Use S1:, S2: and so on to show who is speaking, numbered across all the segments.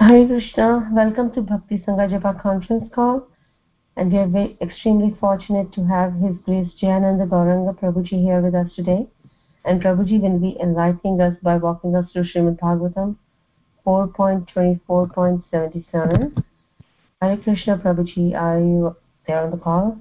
S1: Hare Krishna, welcome to Bhakti Sangha Japa conference call, and we are extremely fortunate to have His Grace Jayananda Gauranga Prabhuji here with us today. And Prabhuji will be enlightening us by walking us through Srimad Bhagavatam 4.24.77. Hare Krishna Prabhuji, are you there on the call?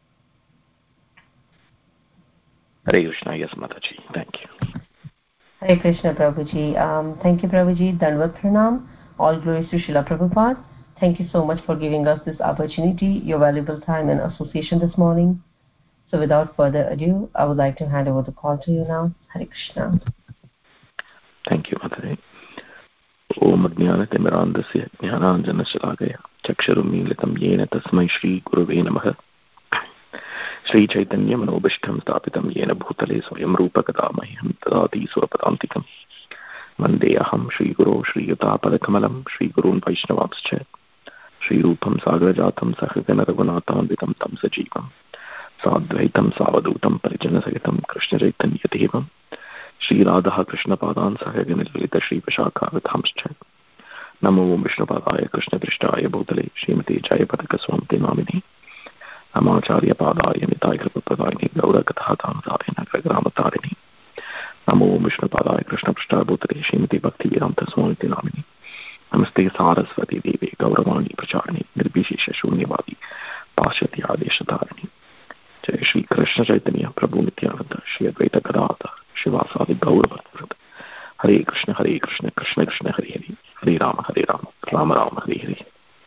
S2: Hare Krishna, yes Mataji, thank you.
S1: Hare Krishna Prabhuji. Thank you Prabhuji, Dandavat Pranam. All glories to Srila Prabhupada. Thank you so much for giving us this opportunity, your valuable time and association this morning. So without further ado, I would like to hand over the call to you now. Hare Krishna.
S2: Thank you, Mataji. Om Ajnanatimmirandasya Jnananjanashalakaya Chaksharumilitam Yena Tasmai Shri Gurave Namaha Shri Chaitanya Manobishtam Stapitam Yena Bhutale Swayam Rupa Kadamahyam Tadati Swapadantikam Vandeyaham Shri Guru Shri Yutapadakamalam Shri Gurun Vaishnavamscha Shri Rupam Sagrajatam Sahagana Raghunatham Tam Sajivam Sadvaitam Savadutam Parijanasagitam Krishna Chaitanya Devam Shri Radha Krishna Padan Sahagana Lilita Shri Vishakha Vidhamscha Namo Vishnupadaya Krishna Prishtaya Bhutale Srimati Jayapataka Swamti Namini Namacharya Padaya Nitai Kripapadayani Gaura Kathatam Sarina Gragramatarini Namo Vishnupadaya Krishna Prishtaya Bhutale Srimati Bhakti Vedanta Swamiti Namini Namaste Saraswati Devi Gauravani Pracharini Nirbhishisha Shunyavadi Pashyati Adeshatharini Jai Shri Krishna Chaitanya Prabhu Nityananda Shri Advaita Gadadhar Shivasadi Gauravarta Hare Krishna Krishna Krishna Hare Hare Hare Rama Rama Rama Hare Hare.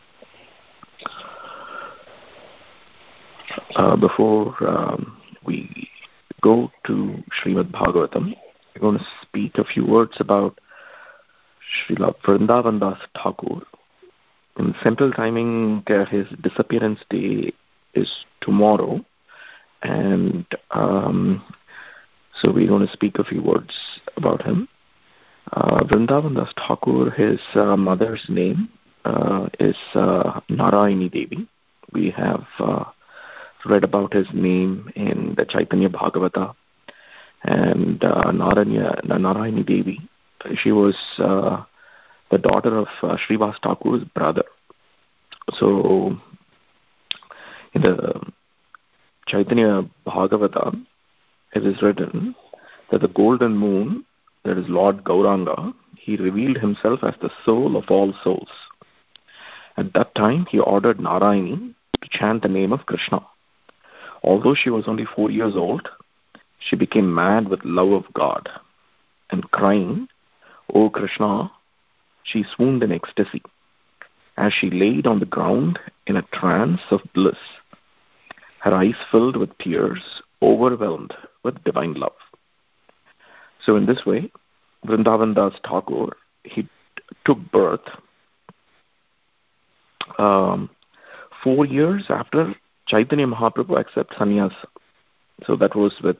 S2: Before we go to Srimad Bhagavatam, we're going to speak a few words about Srila Vrindavan Das Thakur. In Central Timing, his disappearance day is tomorrow, and so we're going to speak a few words about him. Vrindavan Das Thakur, his mother's name is Narayani Devi. We have read about his name in the Chaitanya Bhagavata, and Narayani Devi, she was the daughter of Srivas Thakur's brother. So in the Chaitanya Bhagavata, it is written that the golden moon, that is Lord Gauranga, he revealed himself as the soul of all souls. At that time, he ordered Narayani to chant the name of Krishna. Although she was only 4 years old, she became mad with love of God, and crying, "O Krishna," she swooned in ecstasy as she laid on the ground in a trance of bliss, her eyes filled with tears, overwhelmed with divine love. So in this way, Vrindavan Das Thakur, he took birth 4 years after Chaitanya Mahaprabhu accepted sannyasa. So that was with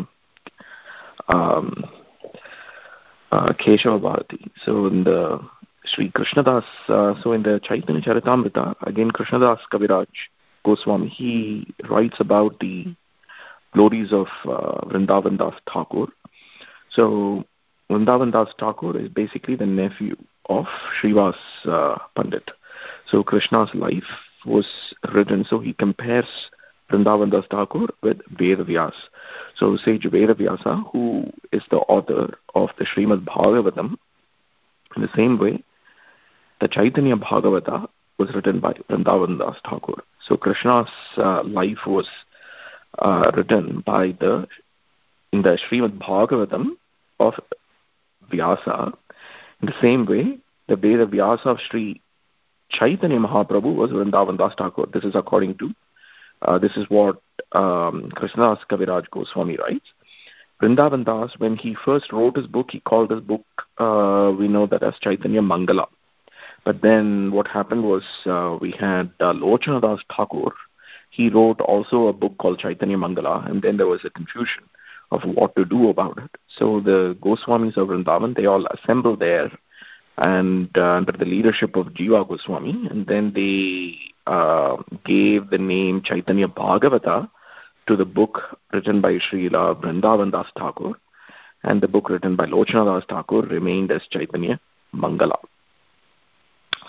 S2: Keshava Bharati. So in the Sri Krishnadas, so in the Chaitanya Charitamrita, again Krishnadas Kaviraj Goswami, he writes about the glories of Vrindavan Das Thakur. So Vrindavan Das Thakur is basically the nephew of Srivas Pandit. So Krishna's life was written, so he compares Vrindavan Das Thakur with Vedavyas. So sage Vedavyasa, who is the author of the Srimad Bhagavatam, in the same way, the Chaitanya Bhagavata was written by Vrindavan Das Thakur. So Krishna's life was written in the Srimad Bhagavatam of Vyasa. In the same way, the Veda Vyasa of Sri Chaitanya Mahaprabhu was Vrindavan Das Thakur. This is according to, this is what Krishnadas Kaviraj Goswami writes. Vrindavan Das, when he first wrote his book, he called his book, we know that as Chaitanya Mangala. But then what happened was we had Lochana Das Thakur. He wrote also a book called Chaitanya Mangala, and then there was a confusion of what to do about it. So the Goswamis of Vrindavan, they all assembled there, and under the leadership of Jiva Goswami, and then they gave the name Chaitanya Bhagavata to the book written by Srila Vrindavan Das Thakur, and the book written by Lochana Das Thakur remained as Chaitanya Mangala.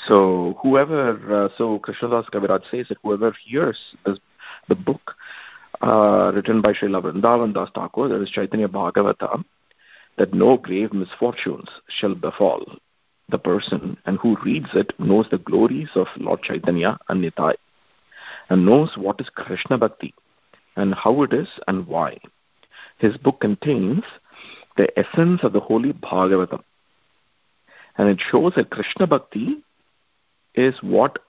S2: So so Krishnadas Kaviraj says that whoever hears the book written by Srila Vrindavan Das Thakur, that is Chaitanya Bhagavata, that no grave misfortunes shall befall the person, and who reads it knows the glories of Lord Chaitanya and Nitai, and knows what is Krishna Bhakti, and how it is and why. His book contains the essence of the holy Bhagavatam, and it shows that Krishna Bhakti is what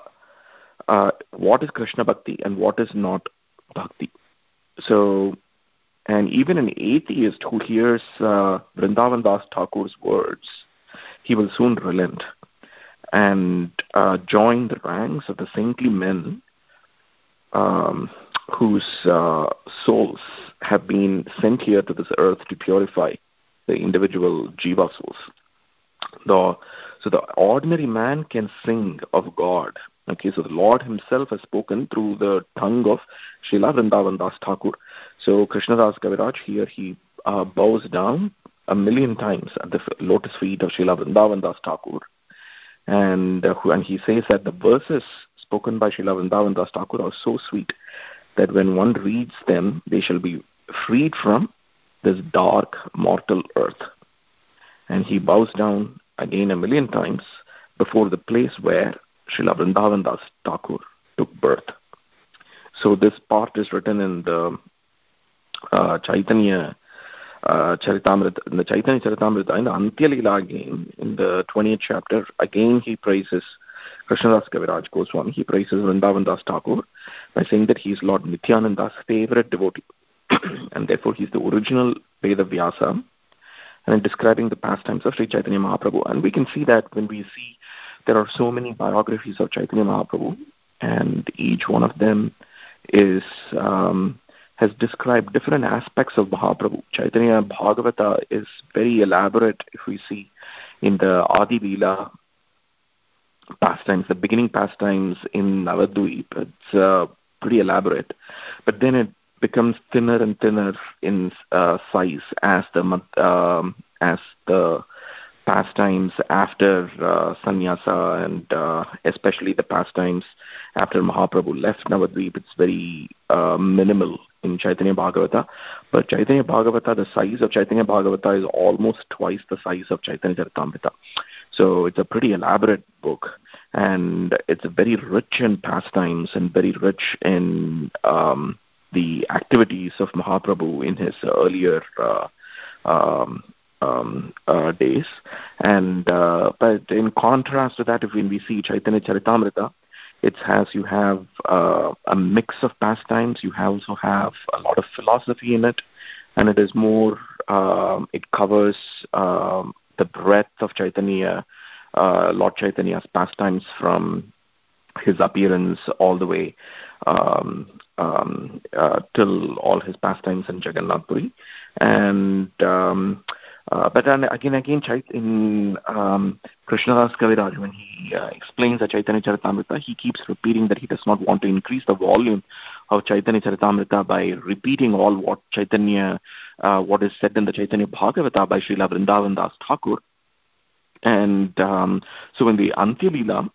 S2: is Krishna Bhakti and what is not Bhakti. So, and even an atheist who hears Vrindavan Das Thakur's words, he will soon relent and join the ranks of the saintly men whose souls have been sent here to this earth to purify the individual jiva souls. So the ordinary man can sing of God. Okay, so the Lord himself has spoken through the tongue of Srila Vrindavan Das Thakur. So Krishnadas Kaviraj here, he bows down 1,000,000 times at the lotus feet of Srila Vrindavan Das Thakur. And he says that the verses spoken by Srila Vrindavan Das Thakur are so sweet that when one reads them, they shall be freed from this dark mortal earth. And he bows down again 1,000,000 times before the place where Srila Vrindavan Das Thakur took birth. So this part is written in the Chaitanya Charitamrita, in the Chaitanya Charitamrita, in the Antya Leela again, in the 20th chapter. Again he praises Krishnadas Kaviraj Goswami. He praises Vrindavan Das Thakur by saying that he is Lord Nityananda's favorite devotee, and therefore he is the original Veda Vyasa, and describing the pastimes of Sri Chaitanya Mahaprabhu. And we can see that when we see there are so many biographies of Chaitanya Mahaprabhu, and each one of them is has described different aspects of Mahaprabhu. Chaitanya Bhagavata is very elaborate. If we see in the Adi Leela pastimes, the beginning pastimes in Navadvip, it's pretty elaborate. But then it becomes thinner and thinner in size as the pastimes after sannyasa, and especially the pastimes after Mahaprabhu left Navadvip. It's very minimal in Chaitanya Bhagavata. But Chaitanya Bhagavata, the size of Chaitanya Bhagavata is almost twice the size of Chaitanya Charitamrita. So it's a pretty elaborate book, and it's very rich in pastimes and very rich in the activities of Mahaprabhu in his earlier days. And but in contrast to that, when we see Chaitanya Charitamrita, you have a mix of pastimes. You also have a lot of philosophy in it, and it is more. It covers the breadth of Chaitanya, Lord Chaitanya's pastimes from his appearance all the way till all his pastimes in Jagannath Puri. And but then again, in Krishnadas Kaviraj, when he explains the Chaitanya Charitamrita, he keeps repeating that he does not want to increase the volume of Chaitanya Charitamrita by repeating all what is said in the Chaitanya Bhagavata by Srila Vrindavan Das Thakur. And so in the Antya Leela,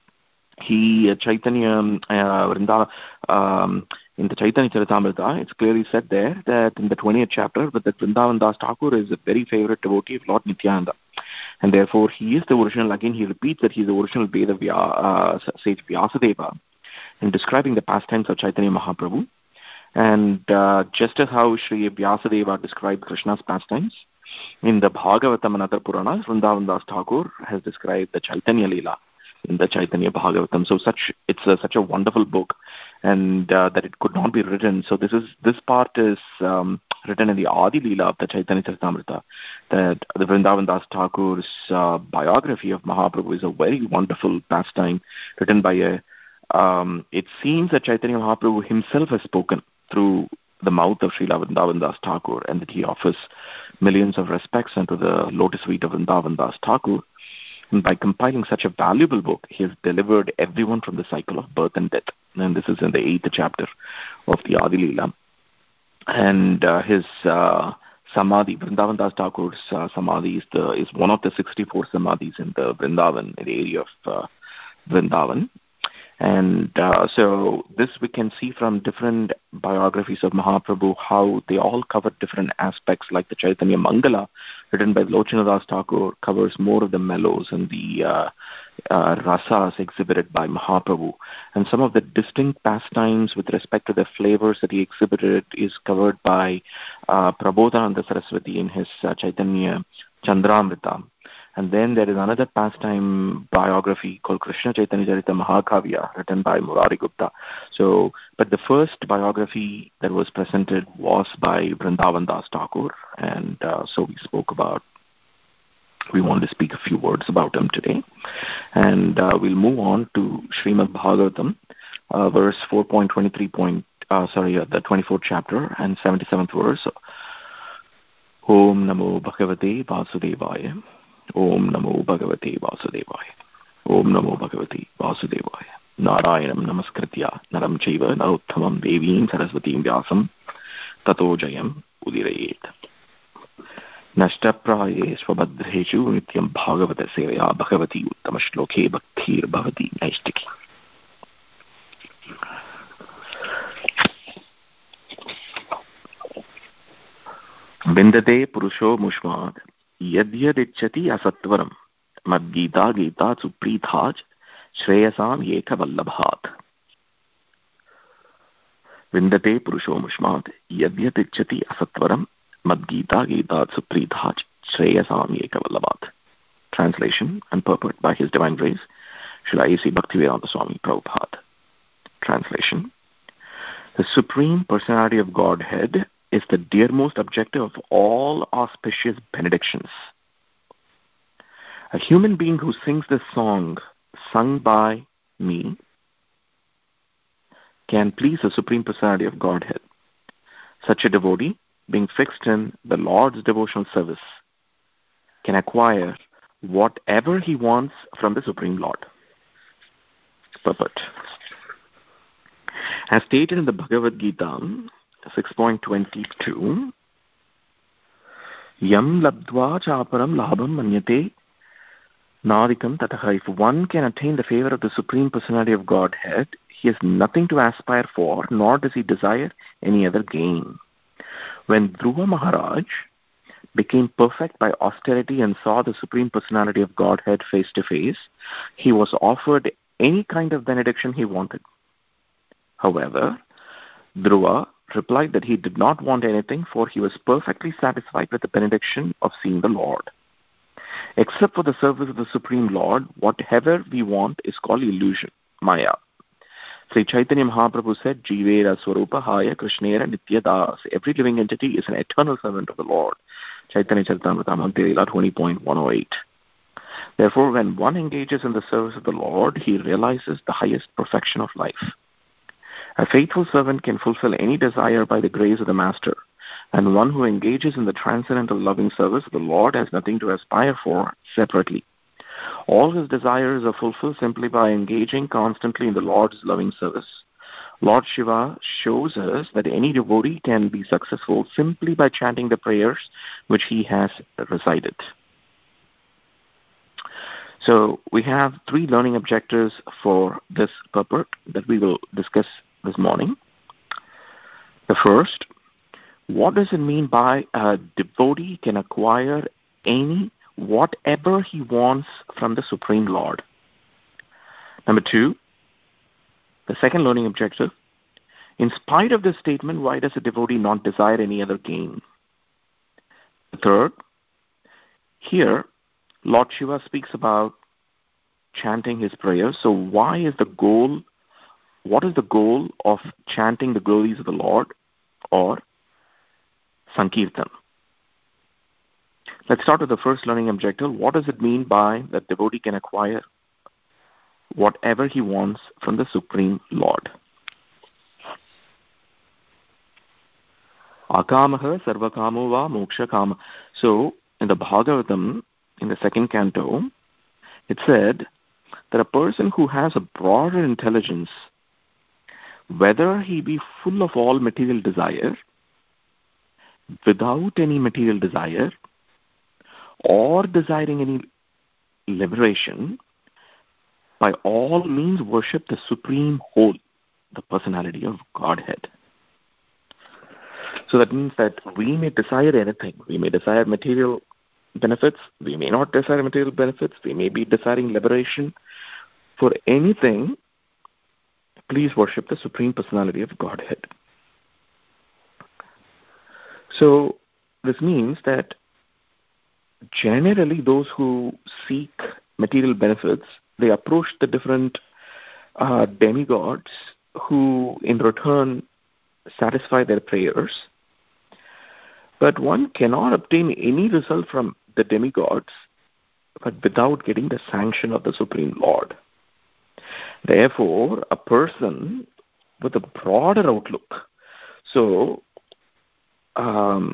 S2: in the Chaitanya Charitamrita, it's clearly said there that in the 20th chapter, that Vrindavan Das Thakur is a very favorite devotee of Lord Nityananda, and therefore he is the original. Again, he repeats that he is the original Veda sage Vyasadeva in describing the pastimes of Chaitanya Mahaprabhu. And just as how Sri Vyasadeva described Krishna's pastimes, in the Bhagavatam and other Puranas, Vrindavan Das Thakur has described the Chaitanya Leela in the Chaitanya Bhagavatam. So it's such a wonderful book, and that it could not be written. So this part is written in the Adi Leela of the Chaitanya Charitamrita, that the Vrindavan Das Thakur's biography of Mahaprabhu is a very wonderful pastime written by it seems that Chaitanya Mahaprabhu himself has spoken through the mouth of Srila Vrindavan Das Thakur, and that he offers millions of respects unto the lotus feet of Vrindavan Das Thakur. And by compiling such a valuable book, he has delivered everyone from the cycle of birth and death. And this is in the 8th chapter of the Adi Leela. And his Samadhi, Vrindavan Das Thakur's Samadhi is one of the 64 Samadhis in the Vrindavan, in the area of Vrindavan. And so this we can see from different biographies of Mahaprabhu, how they all cover different aspects, like the Chaitanya Mangala, written by Lochanadas Thakur, covers more of the mellows and the rasas exhibited by Mahaprabhu. And some of the distinct pastimes with respect to the flavors that he exhibited is covered by Prabodhananda Saraswati in his Chaitanya Chandramrita. And then there is another pastime biography called Krishna Chaitanya Charita Mahakavya, written by Murari Gupta. So, but the first biography that was presented was by Vrindavan Das Thakur, and so we want to speak a few words about him today. And we'll move on to Srimad Bhagavatam, verse 4.23. The 24th chapter and 77th verse. Om Namo Bhagavate Vasudevaya. Om Namo Bhagavate Vasudevaya. Om Namo Bhagavate Vasudevaya. Narayanam Namaskritya Naram Chaiva Narottamam Devim Saraswatim Vyasam Tato Jayam Udirayet. Nashtapraye Swabhadreshu Nityam Bhagavata Sevaya Bhagavati Uttama Bhaktir Bhavati Naishtiki. Vindate Purusho Mushmad Yadyadichati Asatvaram Madgita Gita Suprithaj Shreyasam Yeka Vallabhat. Vindate Purusho Mushmad Yadyadichati Asatvaram Madgita Gita Suprithaj Shreyasam Yeka Vallabhat. Translation and purport by His Divine Grace Srila A.C. Bhaktivedanta Swami Prabhupada. Translation. The Supreme Personality of Godhead is the dearmost objective of all auspicious benedictions. A human being who sings this song, sung by me, can please the Supreme Personality of Godhead. Such a devotee, being fixed in the Lord's devotional service, can acquire whatever he wants from the Supreme Lord. Purport. As stated in the Bhagavad Gita, 6.22, Yam labdva chaparam labham manyate nadikam tataha. If one can attain the favor of the Supreme Personality of Godhead, he has nothing to aspire for, nor does he desire any other gain. When Dhruva Maharaj became perfect by austerity and saw the Supreme Personality of Godhead face to face, he was offered any kind of benediction he wanted. However, Dhruva replied that he did not want anything, for he was perfectly satisfied with the benediction of seeing the Lord. Except for the service of the Supreme Lord, whatever we want is called illusion, Maya. Sri Chaitanya Mahaprabhu said, Jivera Swarupa Haya Krishnera Nitya Das. Every living entity is an eternal servant of the Lord. Chaitanya Charitamrita Bhakti-Lila 20.108. Therefore, when one engages in the service of the Lord, he realizes the highest perfection of life. A faithful servant can fulfill any desire by the grace of the Master, and one who engages in the transcendental loving service of the Lord has nothing to aspire for separately. All his desires are fulfilled simply by engaging constantly in the Lord's loving service. Lord Shiva shows us that any devotee can be successful simply by chanting the prayers which he has recited. So we have three learning objectives for this purport that we will discuss this morning. The first, what does it mean by a devotee can acquire whatever he wants from the Supreme Lord? Number two, the second learning objective, in spite of this statement, why does a devotee not desire any other gain? The third, here, Lord Shiva speaks about chanting his prayers. So what is the goal of chanting the glories of the Lord, or Sankirtan? Let's start with the first learning objective. What does it mean by that devotee can acquire whatever he wants from the Supreme Lord? Akamaha sarvakamo va moksha kama. So in the Bhagavatam, in the second canto, it said that a person who has a broader intelligence, whether he be full of all material desire, without any material desire, or desiring any liberation, by all means worship the supreme whole, the personality of Godhead. So that means that we may desire anything. We may desire material benefits. We may not desire material benefits. We may be desiring liberation. For anything, please worship the supreme personality of Godhead. So this means that generally those who seek material benefits, they approach the different demigods who in return satisfy their prayers. But one cannot obtain any result from the demigods but without getting the sanction of the Supreme Lord. Therefore, a person with a broader outlook, so the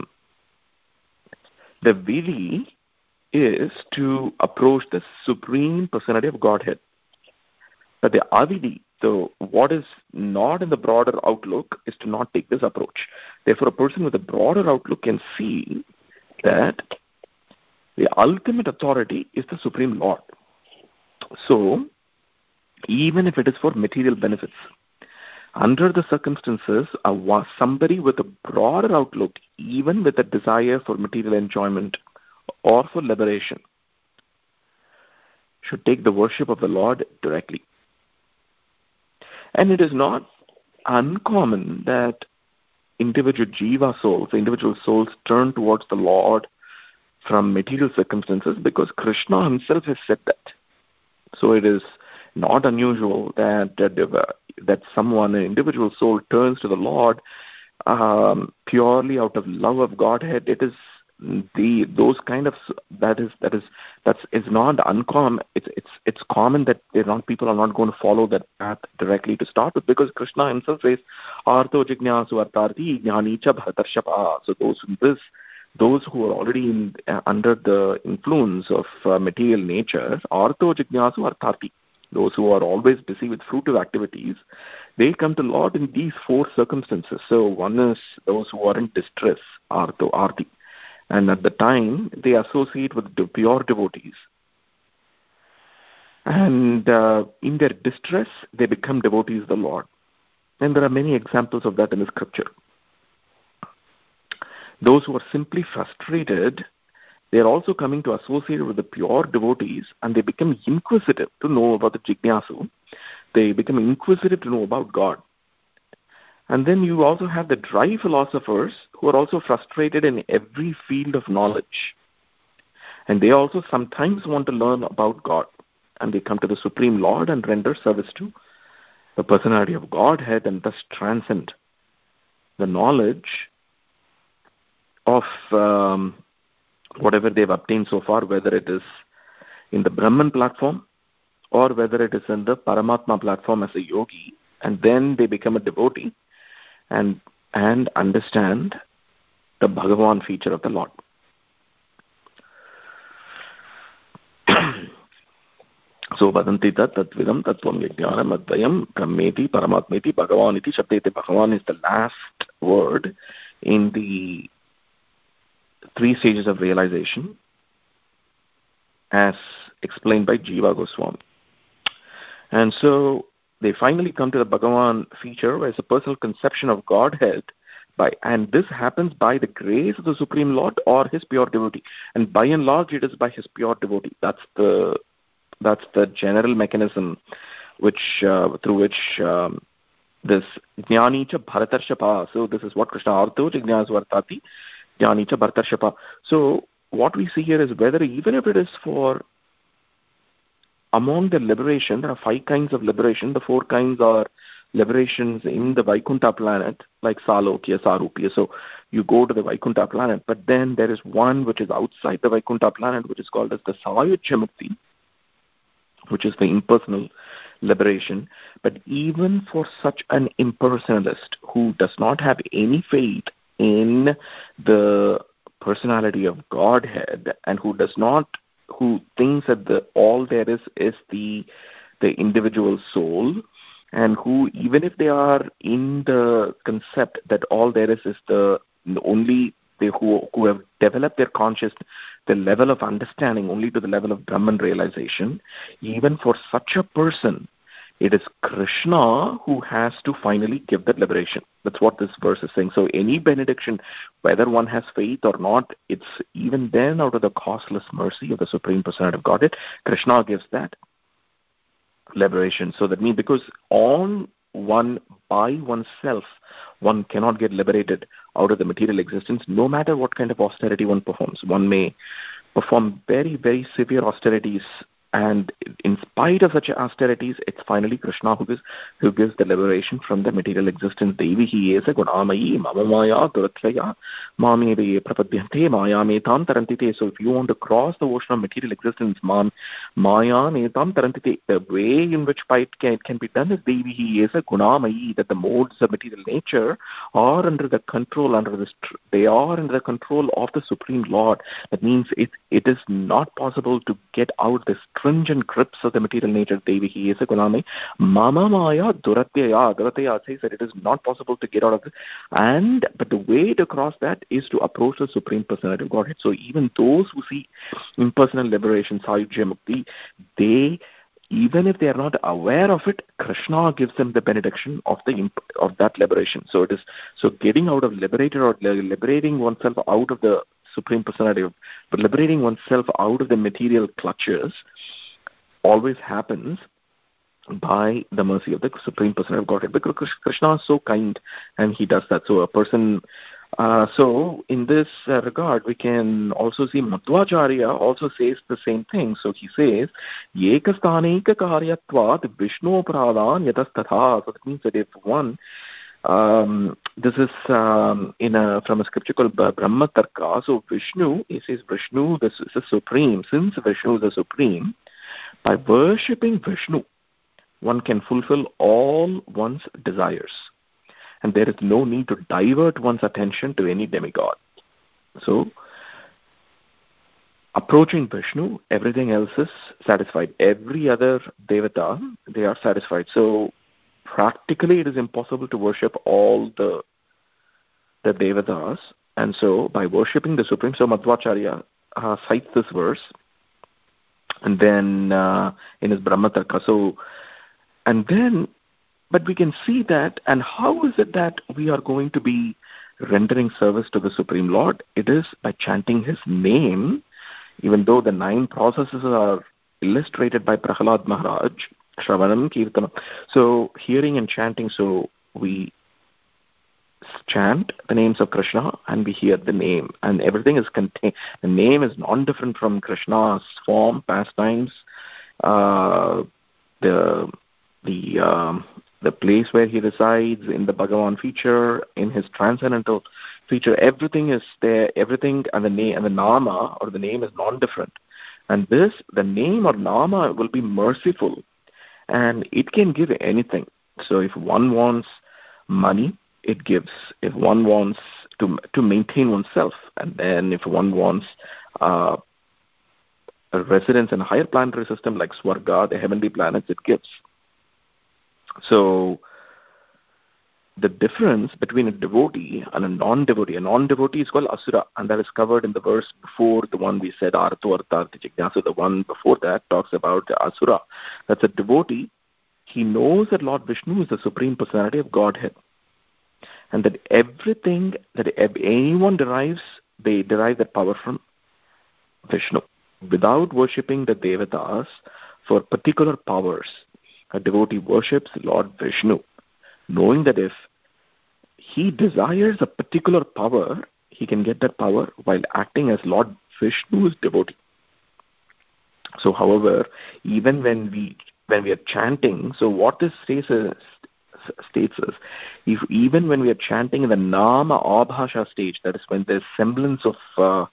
S2: vidi is to approach the supreme personality of Godhead. But the avidi, so what is not in the broader outlook, is to not take this approach. Therefore, a person with a broader outlook can see that the ultimate authority is the Supreme Lord. So, even if it is for material benefits, under the circumstances, somebody with a broader outlook, even with a desire for material enjoyment or for liberation, should take the worship of the Lord directly. And it is not uncommon that individual souls turn towards the Lord from material circumstances, because Krishna himself has said that. So it is not unusual that someone, an individual soul, turns to the Lord purely out of love of Godhead. It is those kind of that is not uncommon. It's common that people are not going to follow that path directly to start with, because Krishna himself says, "Artho jignasu artarthi jnani cha bhartarshapa." So those who are already under the influence of material nature, artho jignasu artarthi, those who are always busy with fruitive activities, they come to Lord in these four circumstances. So one is those who are in distress, artho, arti. And at the time, they associate with the pure devotees. And in their distress, they become devotees of the Lord. And there are many examples of that in the scripture. Those who are simply frustrated, they are also coming to associate with the pure devotees, and they become inquisitive to know about the jignasu. They become inquisitive to know about God. And then you also have the dry philosophers who are also frustrated in every field of knowledge. And they also sometimes want to learn about God. And they come to the Supreme Lord and render service to the personality of Godhead, and thus transcend the knowledge of whatever they've obtained so far, whether it is in the Brahman platform or whether it is in the Paramatma platform as a yogi. And then they become a devotee and understand the Bhagavan feature of the Lord. So, vadanti tatvidam tattvam yajnanam advayam brahmeti paramatmeti Bhagavan iti shabdete. Bhagavan is the last word in the three stages of realization, as explained by Jiva Goswami. And so they finally come to the Bhagavan feature as a personal conception of Godhead, and this happens by the grace of the Supreme Lord or his pure devotee. And by and large, it is by his pure devotee. That's the general mechanism through which this jnani cha bhartarshapa. So this is what Krishna artho jignasu artati jnani cha bhartarshapa. So what we see here is whether even if it is for among the liberation, there are 5 kinds of liberation. The 4 kinds are liberations in the Vaikuntha planet, like Salokya, Sarupya. So you go to the Vaikuntha planet, but then there is one which is outside the Vaikuntha planet, which is called as the Sayuja Mukti, which is the impersonal liberation. But even for such an impersonalist who does not have any faith in the personality of Godhead, and who thinks that all there is the individual soul, and who, even if they are in the concept that all there is the only who have developed their conscious, the level of understanding only to the level of Brahman realization, even for such a person, it is Krishna who has to finally give that liberation. That's what this verse is saying. So any benediction, whether one has faith or not, it's even then out of the costless mercy of the Supreme Personality of Godhead, Krishna gives that liberation. So that means because by oneself, one cannot get liberated out of the material existence, no matter what kind of austerity one performs. One may perform very, very severe austerities, and in spite of such austerities, it's finally Krishna who gives the liberation from the material existence. Devi hi esa gunamayi mama maya duratraya mameve prapadyante maya metam tarantite. So if you want to cross the ocean of material existence, maya metam tarantite, the way in which it can be done is Devi hi esa gunamayi, that the modes of material nature are under the control, they are under the control of the Supreme Lord. That means it is not possible to get out the stringent grips of the material nature. Devi hi esa gunamayi mama maya duratyaya says that it is not possible to get out of it. But the way to cross that is to approach the Supreme Personality of Godhead. So even those who see impersonal liberation, Sayujya Mukti, even if they are not aware of it, Krishna gives them the benediction of that liberation. So getting out of liberated or liberating oneself out of the Supreme Personality, but liberating oneself out of the material clutches always happens by the mercy of the Supreme Personality of Godhead, because Krishna is so kind and he does that. So a person, so in this regard, we can also see Madhvacharya also says the same thing. So he says, Yekastanika karyatvat Vishnu pradhan yatastatha. So that means that if one, this is from a scripture called Brahma Tarka. So Vishnu, he says Vishnu, this is the supreme. Since Vishnu is the supreme, by worshipping Vishnu, one can fulfill all one's desires, and there is no need to divert one's attention to any demigod. So, approaching Vishnu, everything else is satisfied. Every other devata, they are satisfied. So, practically, it is impossible to worship all the devatas, and so by worshipping the Supreme, so Madhvacharya cites this verse, and then in his Brahmatarka. So, and then, but we can see that, and how is it that we are going to be rendering service to the Supreme Lord? It is by chanting his name, even though the 9 processes are illustrated by Prahlad Maharaj, Shravanam, Kirtanam. So, hearing and chanting, so we chant the names of Krishna and we hear the name, and everything is contained. The name is non-different from Krishna's form, pastimes, the place where he resides, in the Bhagavan feature, in his transcendental feature. Everything is there. Everything, and the name and the nama or the name is non-different. And the name or nama will be merciful, and it can give anything. So if one wants money, it gives. If one wants to maintain oneself, and then if one wants a residence in a higher planetary system like Swarga, the heavenly planets, it gives. So the difference between a devotee and a non-devotee is called asura, and that is covered in the verse before the one we said, Arto Artharthi Jignasu. The one before that talks about the asura. That's a devotee. He knows that Lord Vishnu is the Supreme Personality of Godhead, and that everything that anyone derives, they derive that power from Vishnu. Without worshipping the devatas for particular powers, a devotee worships Lord Vishnu, knowing that if he desires a particular power, he can get that power while acting as Lord Vishnu's devotee. So, however, even when we are chanting, so what this states is, even when we are chanting in the Nama Abhasha stage, that is when there's semblance of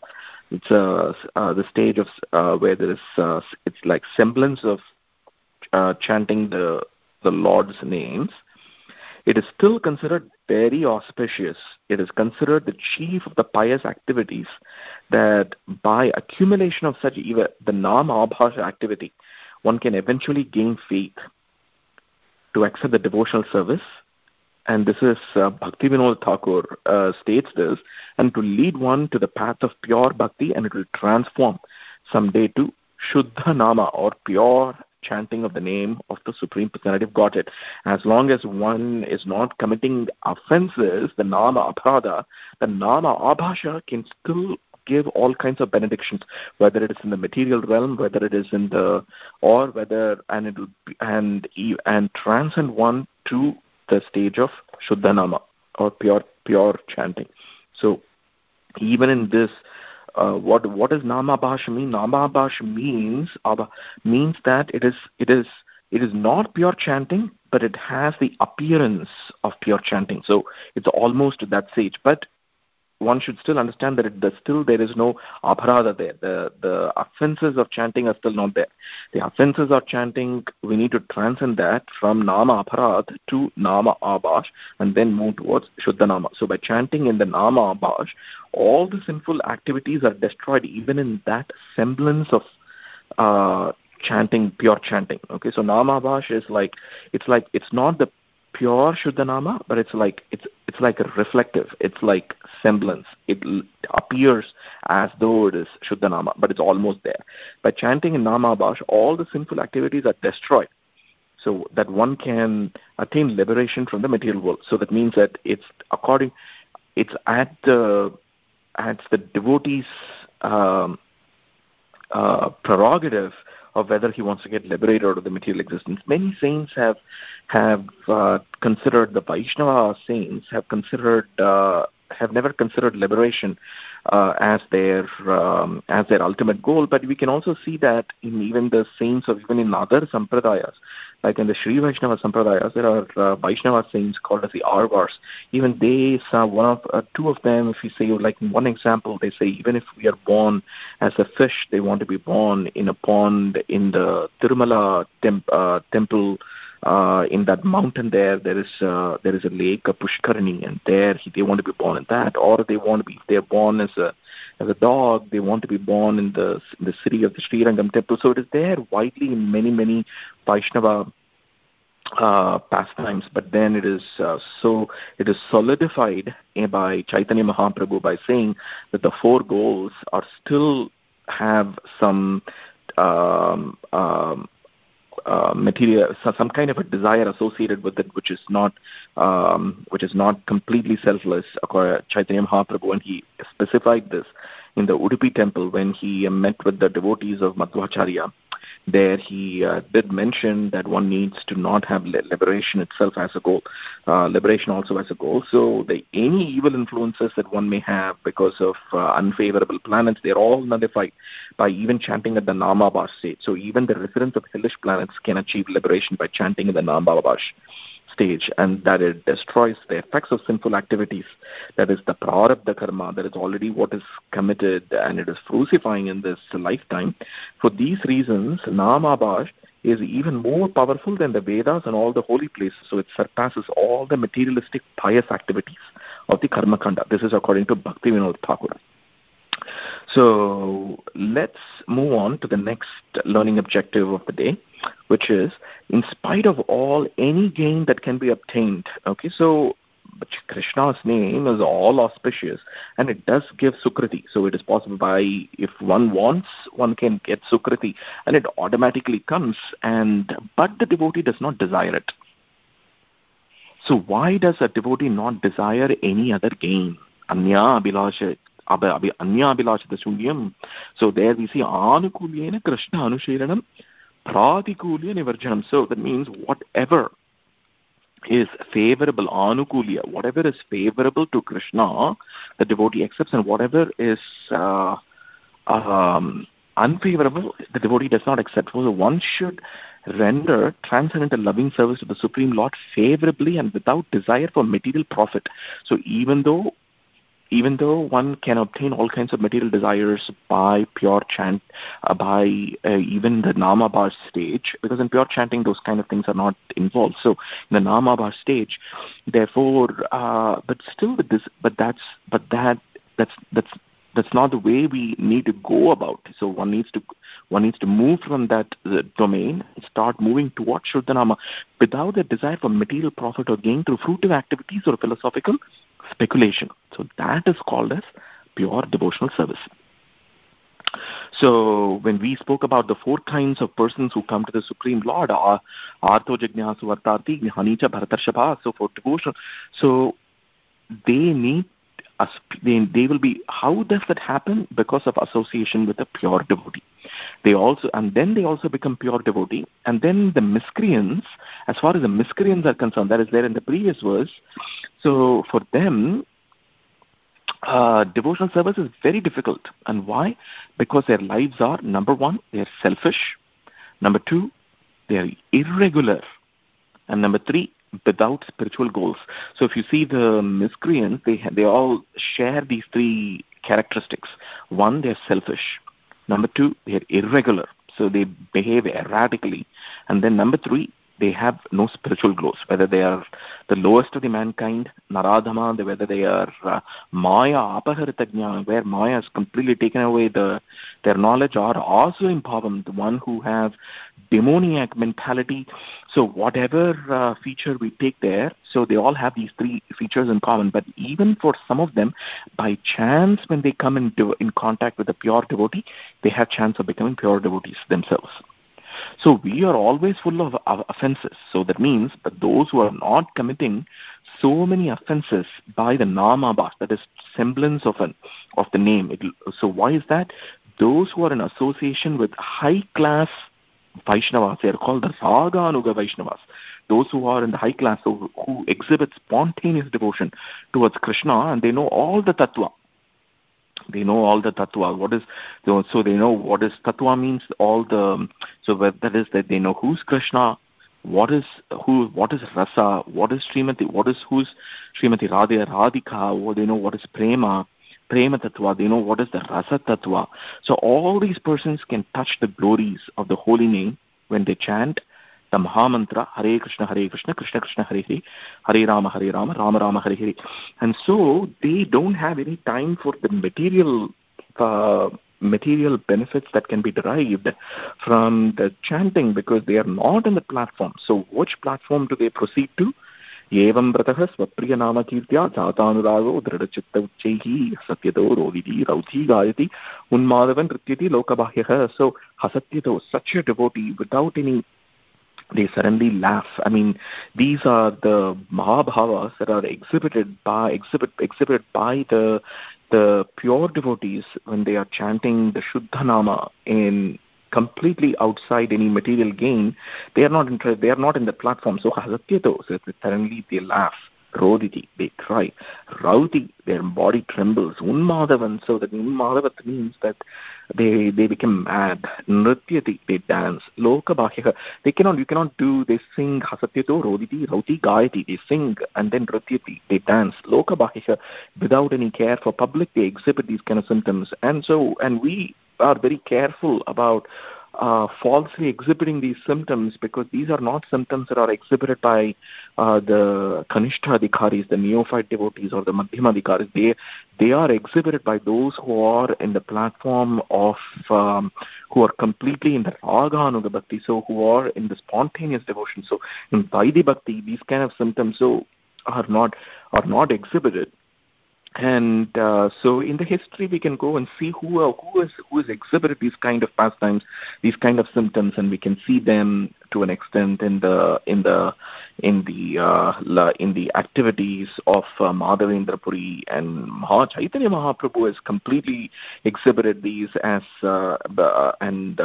S2: the stage of where there is it's like semblance of chanting the Lord's names, it is still considered very auspicious. It is considered the chief of the pious activities, that by accumulation of such even the Nama Abhasha activity, one can eventually gain faith to accept the devotional service and this is Bhakti Vinod Thakur states this, and to lead one to the path of pure bhakti, and it will transform someday to Shuddha Nama, or pure chanting of the name of the Supreme Personality of Godhead. As long as one is not committing offenses, the Nama Aparadha, the Nama Abhasha can still give all kinds of benedictions, whether it is in the material realm, whether it is in the, or whether, and it will be, and transcend one to the stage of Shuddha Nama, or pure chanting. So even in this, what does Namabhash mean? Namabhash means that it is not pure chanting, but it has the appearance of pure chanting. So it's almost to that stage, but one should still understand that there is no aparadha there. The offenses of chanting are still not there. The offenses of chanting, we need to transcend that from nama aparadh to nama abhash, and then move towards shuddha nama. So by chanting in the nama abhash, all the sinful activities are destroyed, even in that semblance of chanting, pure chanting. Okay, so nama abhash is it's not the pure Shuddha Nama, but it's like a reflective, it's like semblance. It appears as though it is Shuddha Nama, but it's almost there. By chanting in Nama Abhash, all the sinful activities are destroyed, so that one can attain liberation from the material world. So that means that it's at the devotee's prerogative of whether he wants to get liberated out of the material existence. Many saints have considered, the Vaishnava saints have never considered liberation as their ultimate goal. But we can also see that in even the saints of even in other sampradayas, like in the Sri Vaishnava sampradayas, there are Vaishnava saints called as the Arvars. Even they saw two of them. If you say, like in one example, they say even if we are born as a fish, they want to be born in a pond in the Tirumala temple. In that mountain there is a lake, a Pushkarani, and there they want to be born in that. Or they want to be, if they are born as a dog, they want to be born in the city of the Sri Rangam temple. So it is there widely in many Vaishnava pastimes, but then it is solidified by Chaitanya Mahaprabhu by saying that the four goals are still have some material, some kind of a desire associated with it, which is not completely selfless, according to Chaitanya Mahaprabhu, and he specified this in the Udupi temple when he met with the devotees of Madhvacharya. There he did mention that one needs to not have liberation itself as a goal, liberation also as a goal. So any evil influences that one may have because of unfavorable planets, they're all nullified by even chanting at the Namabhash stage. So even the residents of hellish planets can achieve liberation by chanting in the Namabhash stage, and that it destroys the effects of sinful activities. That is the prarabdha karma, that is already what is committed, and it is crucifying in this lifetime. For these reasons, Namabhash is even more powerful than the Vedas and all the holy places. So it surpasses all the materialistic pious activities of the karma kanda. This is according to Bhakti Vinod Thakur. So let's move on to the next learning objective of the day, which is, in spite of all, any gain that can be obtained. Okay, so Krishna's name is all auspicious, and it does give sukriti. So it is possible if one wants, one can get sukriti, and it automatically comes. But the devotee does not desire it. So why does a devotee not desire any other gain? Anya abhilasha. So there we see anukulyena Krishna anusheranam pratikulya nivarjanam. So that means whatever is favorable, anukulya, whatever is favorable to Krishna, the devotee accepts, and whatever is unfavorable, the devotee does not accept. So one should render transcendental loving service to the Supreme Lord favorably and without desire for material profit. So even though one can obtain all kinds of material desires by pure chant, by even the Namabhash stage, because in pure chanting those kind of things are not involved. So in the Namabhash stage, therefore, but still with this, that's That's not the way we need to go about it. So one needs to move from that domain and start moving towards Shuddhanama without a desire for material profit or gain through fruitive activities or philosophical speculation. So that is called as pure devotional service. So when we spoke about the 4 kinds of persons who come to the Supreme Lord, Artho Jignasu Vartati Gnanicha Bharatarshabha, so for devotion, so they need us. They will be. How does that happen? Because of association with a pure devotee. They also become pure devotee, and then the miscreants, as far as the miscreants are concerned, that is there in the previous verse. So for them, devotional service is very difficult. And why? Because their lives are, number 1, they are selfish. Number 2, they are irregular. And number 3, without spiritual goals. So if you see the miscreants, they all share these 3 characteristics. 1, they're selfish. Number 2, they're irregular. So they behave erratically. And then number 3, they have no spiritual growth, whether they are the lowest of the mankind, Naradhama, whether they are Maya, Apaharita Jnana, where Maya has completely taken away their knowledge, or also Imphavam, the one who have demoniac mentality. So whatever feature we take there, so they all have these 3 features in common. But even for some of them, by chance, when they come in contact with a pure devotee, they have chance of becoming pure devotees themselves. So we are always full of offenses. So that means that those who are not committing so many offenses by the nama bhas, that is semblance of the name. So why is that? Those who are in association with high class Vaishnavas, they are called the Raganuga Vaishnavas. Those who are in the high class, who exhibit spontaneous devotion towards Krishna, and they know all the tattva. They know all the tattva. So they know what is tattva means. That is that they know who's Krishna, what is rasa, who's Srimati Radhika, or they know what is prema tattva. They know what is the rasa tattva. So all these persons can touch the glories of the holy name when they chant the Mahamantra, Hare Krishna, Krishna Krishna, Hare Rama, Rama Rama, Hare Hare. And so they don't have any time for the material benefits that can be derived from the chanting, because they are not on the platform. So which platform do they proceed to? Yevam Bratah Swapriya Nama Kirtya Jatanurago Dradachitta Uchehi Hasatyato Roditi Rauti Gayati Unmadavan Rityati Lokabahyaha. So Hasatyato, such a devotee, without any, they suddenly laugh. I mean, these are the Mahabhavas that are exhibited by the pure devotees when they are chanting the Shuddha Nama in completely outside any material gain. They are not interested. They are not in the platform. So Hasatyato, so suddenly they laugh. Roditi, they cry. Rauti, their body trembles. Unmadavan, so that Unmadavat means that they become mad. Nrityati, they dance. Lokabahya, they sing Hasatyato, Roditi, Rauti, Gayati, they sing, and then Nrityati, they dance. Lokabahya, without any care for public, they exhibit these kind of symptoms. And we are very careful about falsely exhibiting these symptoms, because these are not symptoms that are exhibited by the Kanishta Adhikaris, the neophyte devotees, or the Madhyama Adhikaris. They are exhibited by those who are in the platform of, who are completely in the Raga Anuga Bhakti, so who are in the spontaneous devotion. So in Vaidhi Bhakti, these kind of symptoms are not exhibited. And so in the history we can go and see who has exhibited these kind of pastimes, these kind of symptoms, and we can see them to an extent in the activities of Madhavendra Puri, and Chaitanya Mahaprabhu has completely exhibited these as the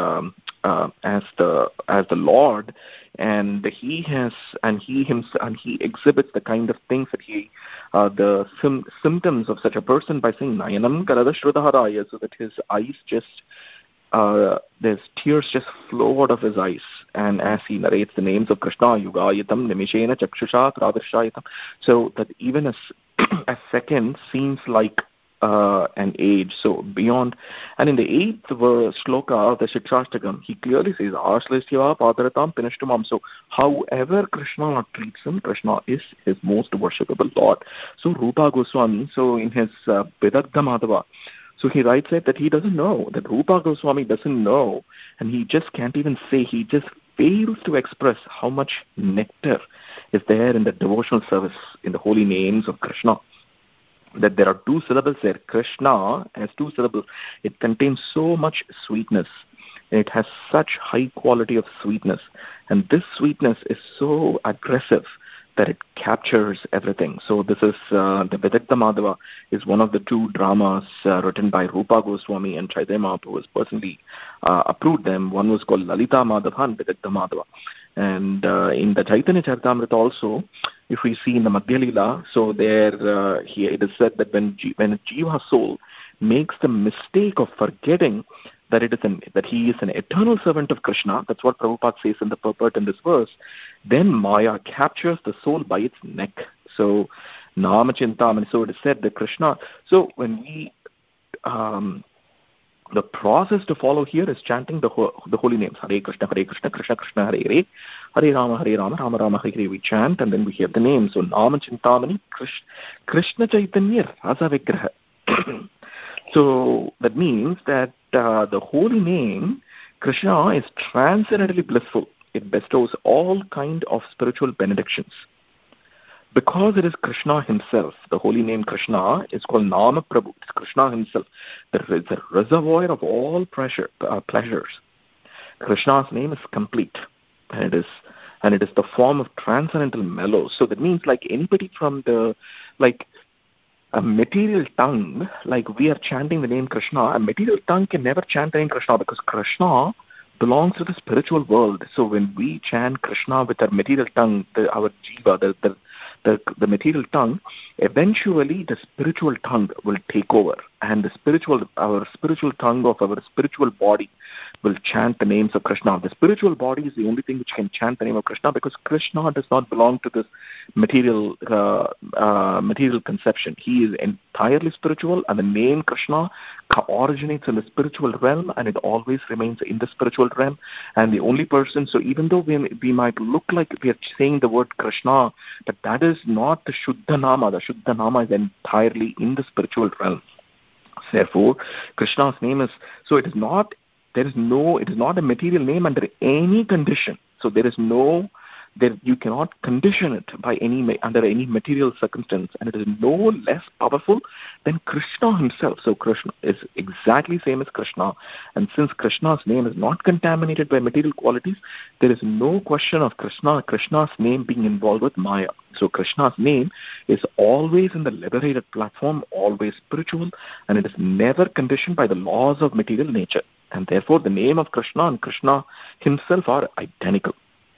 S2: Lord, and he exhibits the kind of things that the symptoms of such a person by saying Nayanam Karada Shrudaharaya, so that his eyes there's tears just flow out of his eyes, and as he narrates the names of Krishna, Yugayatam, Nimishena, Chakshusha, Pradarshayam, so that even a second seems like an age. So beyond, and in the 8th shloka of the Shikshashtakam, he clearly says, Ashleshyava Padaratam Pinashtumam. So however Krishna treats him, Krishna is his most worshipable Lord. So Rupa Goswami, so in his Vidagdha Madhava, So he writes it that he doesn't know, that Rupa Goswami doesn't know, and he just can't even say, he just fails to express how much nectar is there in the devotional service, in the holy names of Krishna. That there are two syllables there. Krishna has two syllables. It contains so much sweetness. It has such high quality of sweetness. And this sweetness is so aggressive that it captures everything. So this is the Vidagdha Madhava is one of the two dramas written by Rupa Goswami and Chaitanya Mahaprabhu, who has personally approved them. One was called Lalita Madhava and Vidagdha Madhava. And in the Chaitanya Charitamrita also, if we see in the Madhya Lila, so there here it is said that when a Jiva soul makes the mistake of forgetting that that he is an eternal servant of Krishna, that's what Prabhupada says in the purport in this verse, then Maya captures the soul by its neck. So Nama Chintamani, so it is said that Krishna, so when we the process to follow here is chanting the holy names. Hare Krishna, Krishna Krishna, Hare Hare, Hare Rama, Rama Rama, Hare Hare. We chant and then we hear the names. So Nama Chintamani, Krishna Chaitanya, Rasa Vigraha. So that means that the holy name, Krishna, is transcendently blissful. It bestows all kind of spiritual benedictions. Because it is Krishna himself, the holy name Krishna is called Nama Prabhu. It's Krishna himself, the reservoir of all pleasures. Krishna's name is complete, and it is the form of transcendental mellow. So that means like anybody from a material tongue, like we are chanting the name Krishna, a material tongue can never chant the name Krishna because Krishna belongs to the spiritual world. So when we chant Krishna with our material tongue, our jiva, the material tongue, eventually the spiritual tongue will take over, and our spiritual tongue of our spiritual body will chant the names of Krishna. The spiritual body is the only thing which can chant the name of Krishna, because Krishna does not belong to this material conception. He is entirely spiritual, and the name Krishna originates in the spiritual realm, and it always remains in the spiritual realm. And the only person, so even though we might look like we are saying the word Krishna, but that is not the Shuddha Nama. The Shuddha Nama is entirely in the spiritual realm. Therefore, Krishna's name is, so it is not a material name under any condition. So you cannot condition it under any material circumstance, and it is no less powerful than Krishna himself. So Krishna is exactly same as Krishna, and since Krishna's name is not contaminated by material qualities, there is no question of Krishna's name being involved with Maya. So Krishna's name is always in the liberated platform, always spiritual, and it is never conditioned by the laws of material nature. And therefore the name of Krishna and Krishna himself are identical.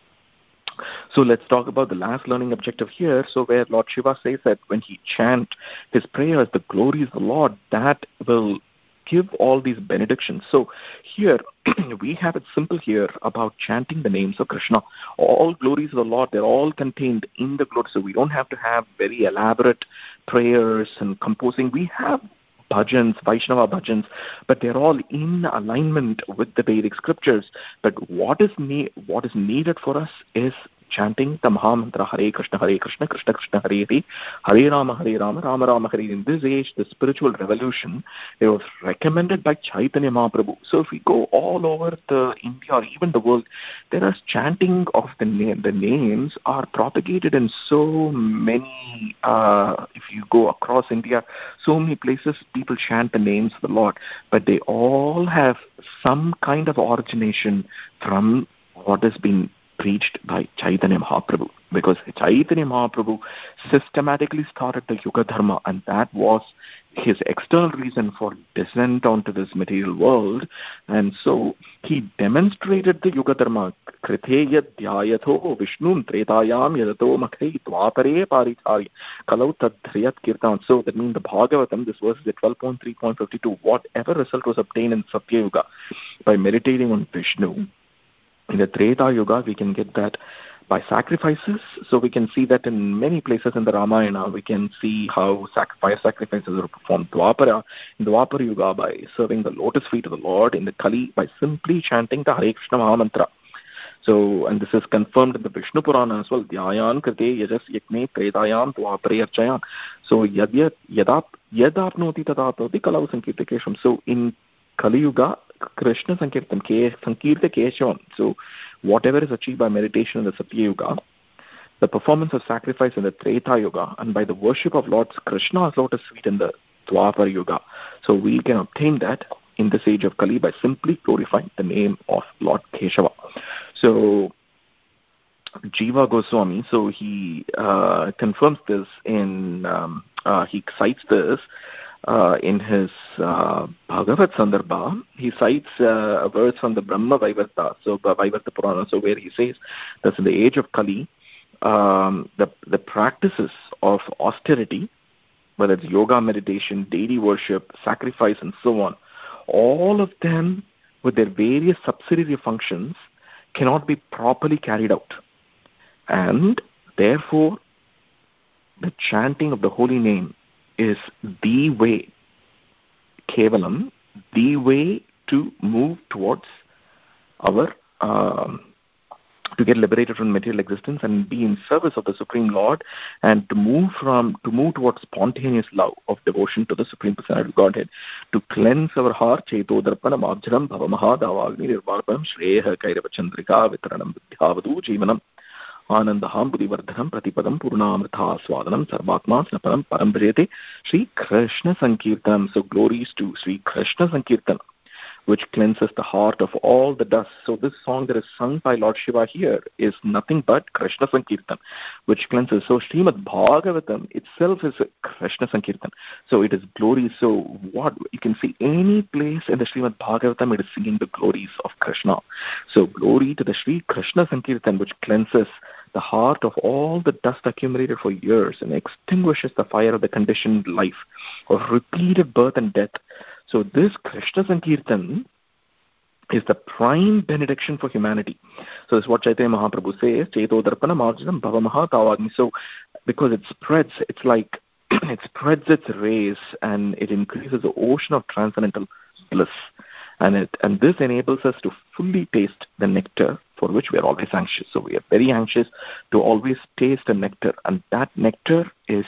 S2: So let's talk about the last learning objective here. So where Lord Shiva says that when he chants his prayers, the glory of the Lord, that will give all these benedictions. So here we have it simple here about chanting the names of Krishna. All glories of the Lord, they're all contained in the glory. So we don't have to have very elaborate prayers and composing. We have bhajans, Vaishnava bhajans, but they're all in alignment with the Vedic scriptures. But what is needed for us is chanting the Mahamantra Hare Krishna, Krishna Krishna, Hare Hare, Hare Rama, Rama Rama, Hare. In this age, the spiritual revolution, it was recommended by Chaitanya Mahaprabhu. So if we go all over India or even the world, there is chanting of the names are propagated in so many, if you go across India, so many places people chant the names of the Lord, but they all have some kind of origination from what has been preached by Chaitanya Mahaprabhu, because Chaitanya Mahaprabhu systematically started the Yuga Dharma, and that was his external reason for descent onto this material world. And so he demonstrated the Yuga Dharma. Kritheya dhyayatho vishnum tretayam yadato makhai dvapare parithari kalau tadhriyat kirtan. So that means the Bhagavatam, this verse is at 12.3.52, whatever result was obtained in Satya Yuga by meditating on Vishnu, in the Treta Yuga, we can get that by sacrifices. So we can see that in many places in the Ramayana, we can see how fire sacrifices are performed. In Dwapara Yuga, by serving the lotus feet of the Lord. In the Kali, by simply chanting the Hare Krishna Mahamantra. So, and this is confirmed in the Vishnu Purana as well. Dhyayan krite yajas yakne predayan dvapare archayan. So, yadapnoti tadatoti kalau sankirtakesham. So, in Kali Yuga, Krishna Sankirtan, Sankirta Keshavam. So, whatever is achieved by meditation in the Satya Yuga, the performance of sacrifice in the Treta Yuga, and by the worship of Lord Krishna's lotus feet in the Dwapara Yuga. So we can obtain that in this age of Kali by simply glorifying the name of Lord Keshava. So Jiva Goswami, so he confirms this in, he cites this in his Bhagavad Sandarbha. He cites a verse from the Brahma Vaivarta, so Vaivarta Purana, so where he says that in the age of Kali, the practices of austerity, whether it's yoga, meditation, deity worship, sacrifice, and so on, all of them with their various subsidiary functions cannot be properly carried out. And therefore, the chanting of the holy name is the way, Kevalam, the way to move towards our to get liberated from material existence and be in service of the Supreme Lord, and to move towards spontaneous love of devotion to the Supreme Personality of Godhead, to cleanse our heart, Cheto Darpanam Abjaram Bhavamaha Davagni Nirvarpanam Shreya Kairava Chandrika Vitranam Vidhyavadu Jivanam Anandaham Buddhivardhanam Pratipadam Purnamrtha Swadanam Sarvatma Snapanam Parambrete Sri Krishna Sankirtanam. So glories to Sri Krishna Sankirtanam, which cleanses the heart of all the dust. So this song that is sung by Lord Shiva here is nothing but Krishna Sankirtan, which cleanses. So Srimad Bhagavatam itself is a Krishna Sankirtan. So it is glory. So what you can see any place in the Srimad Bhagavatam, it is singing the glories of Krishna. So glory to the Sri Krishna Sankirtan, which cleanses the heart of all the dust accumulated for years and extinguishes the fire of the conditioned life of repeated birth and death. So this Krishna Sankirtan is the prime benediction for humanity. So this is what Chaitanya Mahaprabhu says, Cheto Darpana Marjanam Bhavamaha Tavagni. So because it spreads, it's like it spreads its rays and it increases the ocean of transcendental bliss. And this enables us to fully taste the nectar for which we are always anxious. So we are very anxious to always taste the nectar, and that nectar is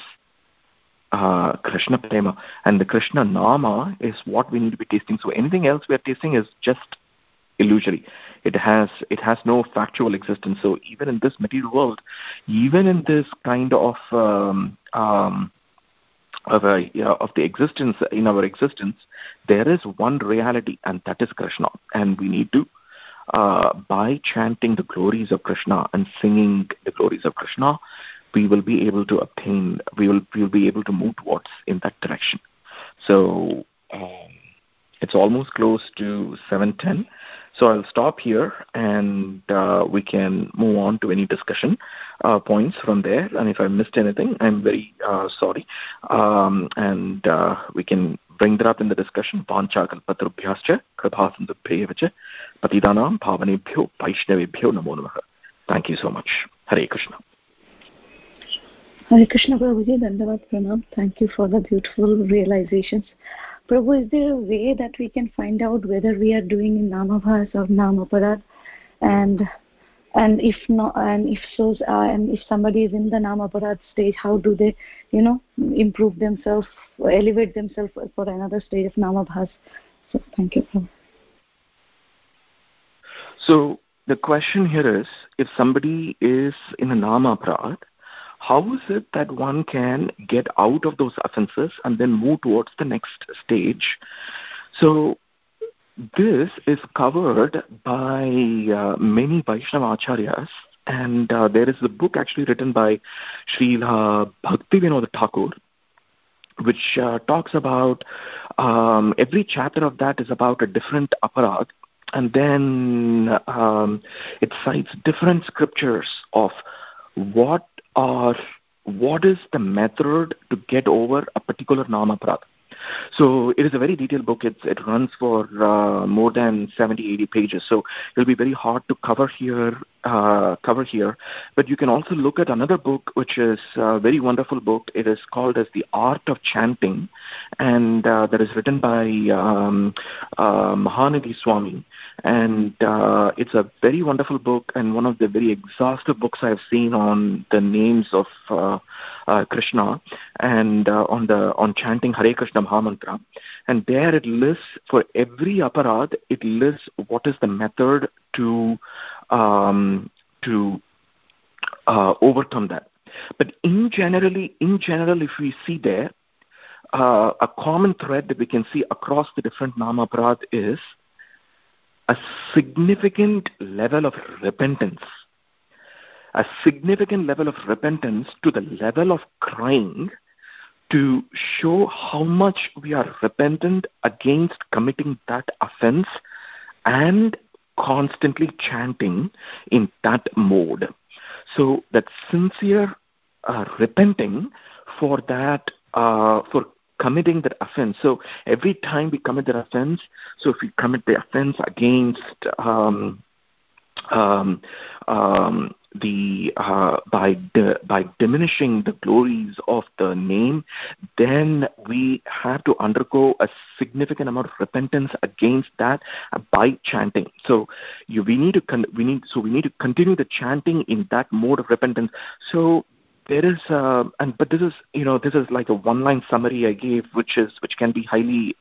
S2: Krishna Prema, and the Krishna Nama is what we need to be tasting. So anything else we are tasting is just illusory. It has no factual existence. So even in this material world, even in this kind of the existence, in our existence, there is one reality, and that is Krishna. And we need to, by chanting the glories of Krishna and singing the glories of Krishna, we will be able to obtain, we will be able to move towards in that direction. So it's almost close to 7:10. So I'll stop here, and we can move on to any discussion points from there. And if I missed anything, I'm very sorry. And we can bring that up in the discussion. Vancha kalpatrubhyascha kripasindubhyevacha patidanam bhavanebhyo vaishnavebhyo namo namaha. Thank you so much. Hare Krishna.
S3: Hare Krishna, Prabhuji, Dandavad Pranam. Thank you for the beautiful realizations. Prabhu, is there a way that we can find out whether we are doing in Namabhas or Namaparad? And if not, and if so, and if somebody is in the Namaparad stage, how do they, improve themselves, elevate themselves for another stage of Namabhas? So, thank you, Prabhu.
S2: So the question here is, if somebody is in a Namaparad, how is it that one can get out of those offenses and then move towards the next stage? So this is covered by many Vaishnava Acharyas, and there is a book actually written by Srila Bhaktivinoda Thakur, which talks about, every chapter of that is about a different aparad, and then it cites different scriptures of what is the method to get over a particular namaprad. So it is a very detailed book. It runs for more than 70, 80 pages. So it'll be very hard to cover here. But you can also look at another book, which is a very wonderful book. It is called as The Art of Chanting, and that is written by Mahanidhi Swami. And it's a very wonderful book and one of the very exhaustive books I've seen on the names of Krishna and on chanting Hare Krishna Mahamantra. And there it lists for every aparad, it lists what is the method to overcome that. But in general, if we see there, a common thread that we can see across the different nama aparad is a significant level of repentance. A significant level of repentance to the level of crying to show how much we are repentant against committing that offense and constantly chanting in that mode. So that sincere repenting for that, for committing that offense. So every time we commit that offense, so if we commit the offense against by diminishing the glories of the name, then we have to undergo a significant amount of repentance against that by chanting. So we need to continue the chanting in that mode of repentance. So there is, but this is like a one-line summary I gave, which can be highly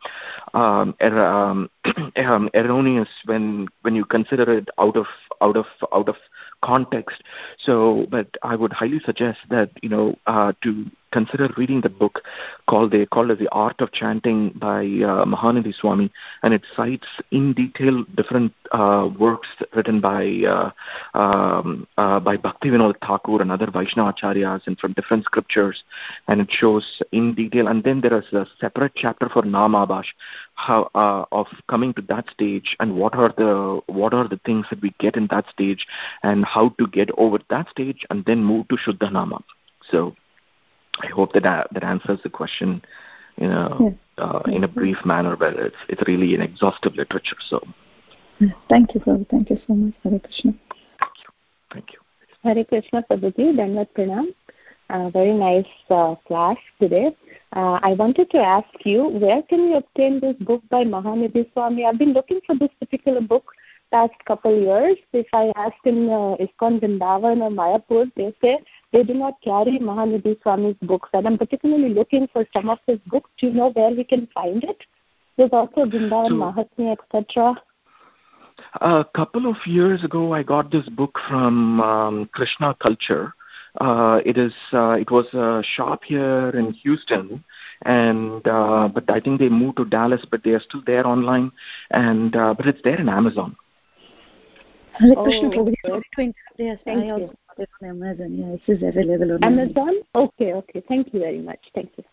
S2: erroneous when you consider it out of context. So, but I would highly suggest that to consider reading the book called as The Art of Chanting by Mahanidhi Swami, and it cites in detail different works written by Bhaktivinoda Thakur and other Vaishnava acharyas and from different scriptures, and it shows in detail. And then there is a separate chapter for Namabash, how of coming to that stage and what are the things that we get in that stage and how to get over that stage and then move to Shuddha Nama. So I hope that answers the question in a brief manner, but it's really an exhaustive literature. So,
S3: thank you, Prabhu. Thank you so much. Hare Krishna.
S2: Thank you.
S4: Hare Krishna, Prabhuji. Dandavat Pranam. Very nice class today. I wanted to ask you, where can we obtain this book by Mahanidhi Swami? I've been looking for this particular book past couple years. If I asked in ISKCON Vrindavan or Mayapur, they say they do not carry Mahanidhi Swami's books. And I'm particularly looking for some of his books. Do you know where we can find it? There's also Vrindavan Mahatmya, etc.
S2: A couple of years ago, I got this book from Krishna Culture. It was a shop here in Houston, and but I think they moved to Dallas, but they are still there online, and but it's there in Amazon.
S3: Hare Krishna, Prabhu. Yes, I also got it on Amazon. Yeah, it is available on
S4: Amazon. Okay. Thank you very much. Thank you.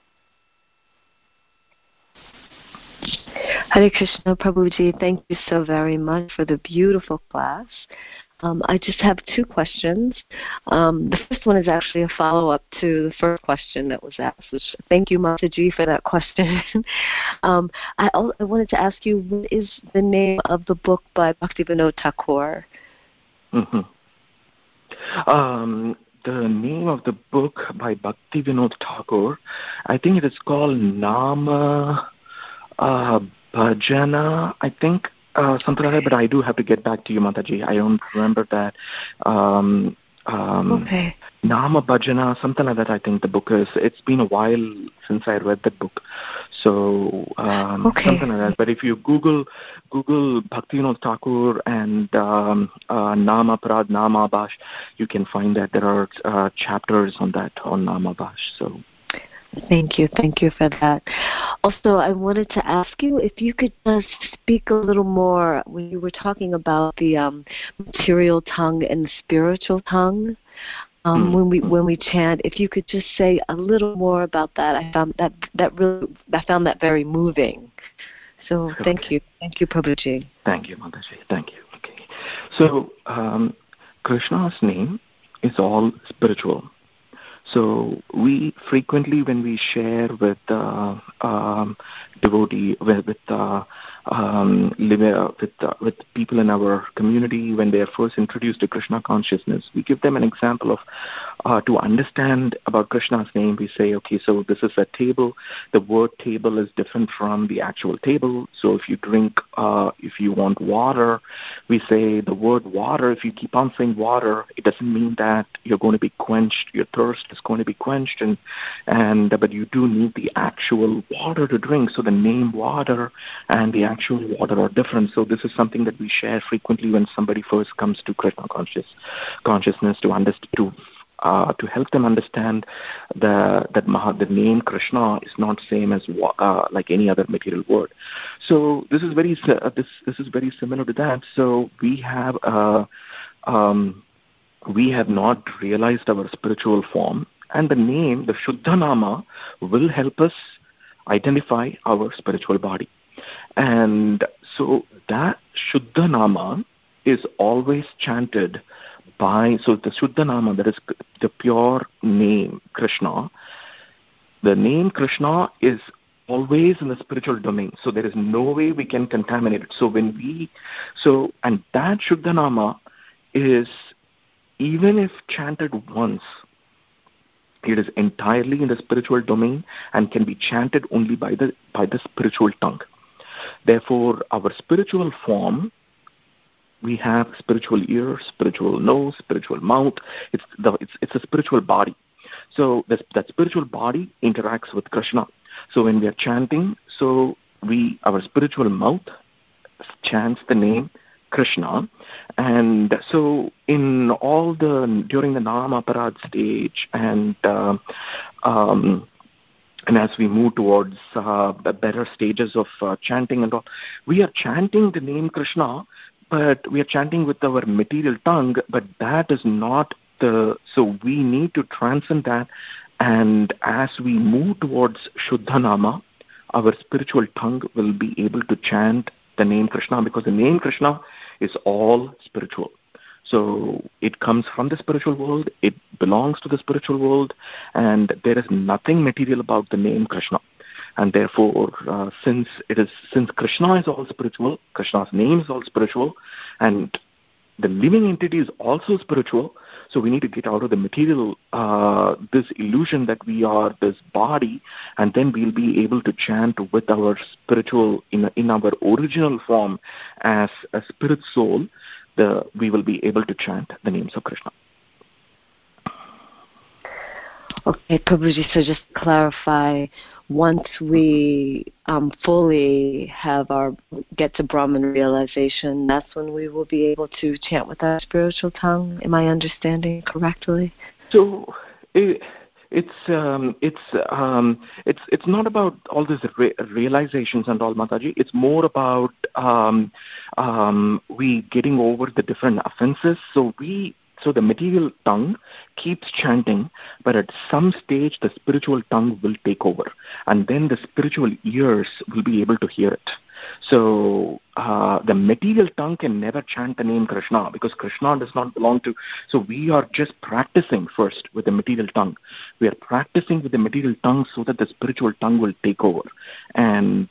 S1: Hare Krishna, Prabhuji, thank you so very much for the beautiful class. I just have two questions. The first one is actually a follow-up to the first question that was asked, which thank you, Mataji, for that question. I wanted to ask you, what is the name of the book by Bhaktivinoda Thakur?
S2: Mm-hmm. The name of the book by Bhaktivinoda Thakur, I think it is called Nama Bhajana, I think. Something like that, but I do have to get back to you, Mataji. I don't remember that.
S1: Okay.
S2: Nama Bhajana, something like that, I think the book is. It's been a while since I read that book. So, something like that. But if you Google Bhaktivinoda Thakur and Nama Parad, Nama Bash, you can find that there are chapters on that, on Nama Bash. So.
S1: Thank you for that. Also, I wanted to ask you if you could just speak a little more when you were talking about the material tongue and the spiritual tongue. When we chant, if you could just say a little more about that, I found that very moving. So thank you, Prabhuji.
S2: Thank you, Mataji. Thank you. Okay, so Krishna's name is all spiritual. So we frequently, when we share with devotee, with people in our community, when they are first introduced to Krishna consciousness, we give them an example of to understand about Krishna's name. We say, okay, so this is a table. The word table is different from the actual table. So if you drink, if you want water, we say the word water. If you keep on saying water, it doesn't mean that you're going to be quenched. Your thirst is going to be quenched, but you do need the actual water to drink. So the name water and the actual water are different. So this is something that we share frequently when somebody first comes to Krishna consciousness to help them understand that the name Krishna is not same as like any other material word. So this is very similar to that. So we have not realized our spiritual form, and the name, the Shuddha Nama, will help us identify our spiritual body. And so that Shuddha Nama is always chanted by, so the Shuddha Nama, that is the pure name Krishna, the name Krishna is always in the spiritual domain. So there is no way we can contaminate it. And that Shuddha Nama is, even if chanted once, it is entirely in the spiritual domain and can be chanted only by the spiritual tongue. Therefore, our spiritual form, we have spiritual ear, spiritual nose, spiritual mouth. It's a spiritual body. So that spiritual body interacts with Krishna. So when we are chanting, so our spiritual mouth chants the name Krishna, and so during the Namaparad stage, and as we move towards the better stages of chanting and all, we are chanting the name Krishna, but we are chanting with our material tongue, but that is not so we need to transcend that, and as we move towards Shuddha Nama, our spiritual tongue will be able to chant the name Krishna, because the name Krishna is all spiritual. So it comes from the spiritual world, it belongs to the spiritual world, and there is nothing material about the name Krishna. And therefore, since Krishna is all spiritual, Krishna's name is all spiritual, and the living entity is also spiritual, so we need to get out of the material, this illusion that we are this body, and then we'll be able to chant with our spiritual, in our original form as a spirit soul, we will be able to chant the names of Krishna.
S5: Okay, Prabhuji, so just to clarify, once we fully get to Brahman realization, that's when we will be able to chant with our spiritual tongue. Am I understanding correctly?
S2: So it's not about all these realizations and all, Mataji. It's more about we getting over the different offenses. So the material tongue keeps chanting, but at some stage the spiritual tongue will take over, and then the spiritual ears will be able to hear it. So the material tongue can never chant the name Krishna, because Krishna does not belong to. So we are just practicing first with the material tongue. We are practicing with the material tongue so that the spiritual tongue will take over. And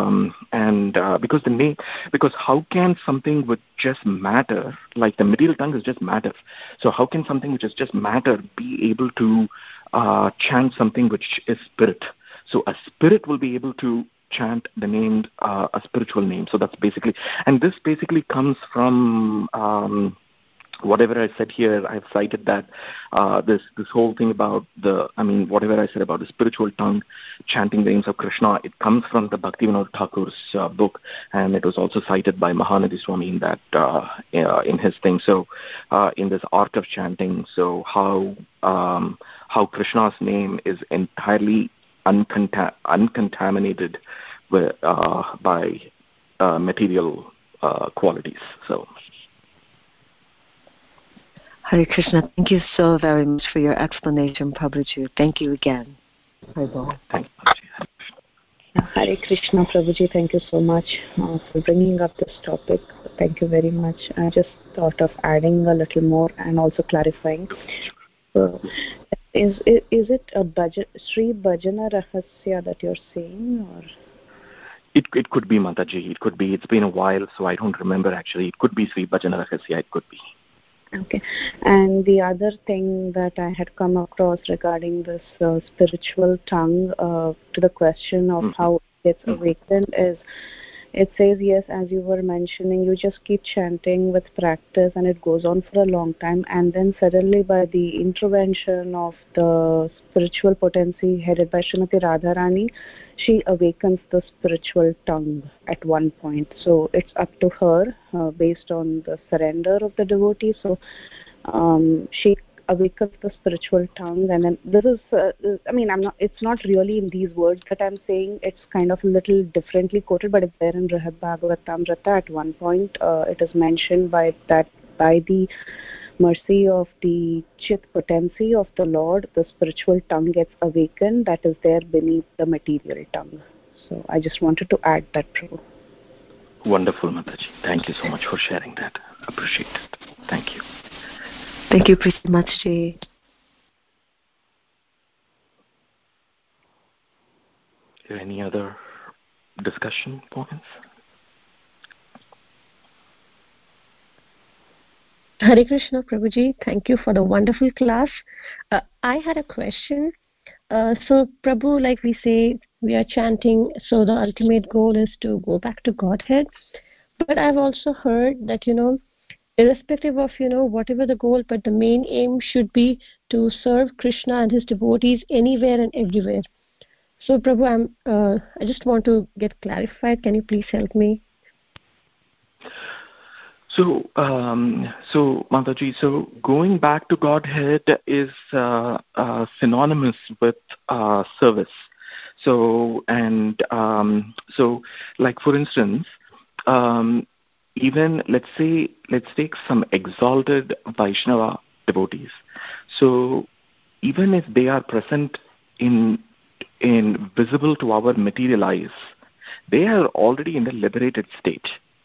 S2: because how can something which just matter, like the material tongue is just matter. So how can something which is just matter be able to chant something which is spirit? So a spirit will be able to chant the name, a spiritual name. So that's basically, and this basically comes from whatever I said here. I've cited that this whole thing about whatever I said about the spiritual tongue chanting the names of Krishna, it comes from the Bhaktivinoda Thakur's book, and it was also cited by Mahanadi Swami in that in his thing. So in this art of chanting, so how Krishna's name is entirely uncontaminated by material qualities. So,
S5: Hare Krishna, thank you so very much for your explanation, Prabhuji. Thank you again.
S2: Thank you.
S4: Hare Krishna, Prabhuji, thank you so much for bringing up this topic. Thank you very much. I just thought of adding a little more and also clarifying.
S3: Is it a Sri Bhajana Rahasya that you're saying, or?
S2: It could be, Mataji. It could be. It's been a while, so I don't remember actually. It could be Sri Bhajana Rahasya. It could be.
S3: Okay. And the other thing that I had come across regarding this spiritual tongue, to the question of how it gets awakened, is it says, yes, as you were mentioning, you just keep chanting with practice and it goes on for a long time, and then suddenly by the intervention of the spiritual potency headed by Srimati Radharani, she awakens the spiritual tongue at one point. So it's up to her based on the surrender of the devotee. So she awakens the spiritual tongue, and then this is it's not really in these words that I'm saying, it's kind of a little differently quoted, but it's there in Brihad Bhagavatamrita. At one point it is mentioned by the mercy of the chit potency of the Lord, the spiritual tongue gets awakened that is there beneath the material tongue. So I just wanted to add that, Prabhu.
S2: Wonderful, Mataji. Thank you so much for sharing that. Appreciate it. Thank you.
S5: Thank you, Preeti Mataji.
S2: Are there any other discussion points?
S6: Hare Krishna, Prabhuji. Thank you for the wonderful class. I had a question. So, Prabhu, like we say, we are chanting, so the ultimate goal is to go back to Godhead. But I've also heard that, irrespective of, whatever the goal, but the main aim should be to serve Krishna and his devotees anywhere and everywhere. So, Prabhu, I just want to get clarified. Can you please help me?
S2: So, Mataji, so going back to Godhead is synonymous with service. So, like for instance, even let's take some exalted Vaishnava devotees. So, even if they are present in visible to our material eyes, they are already in the liberated state.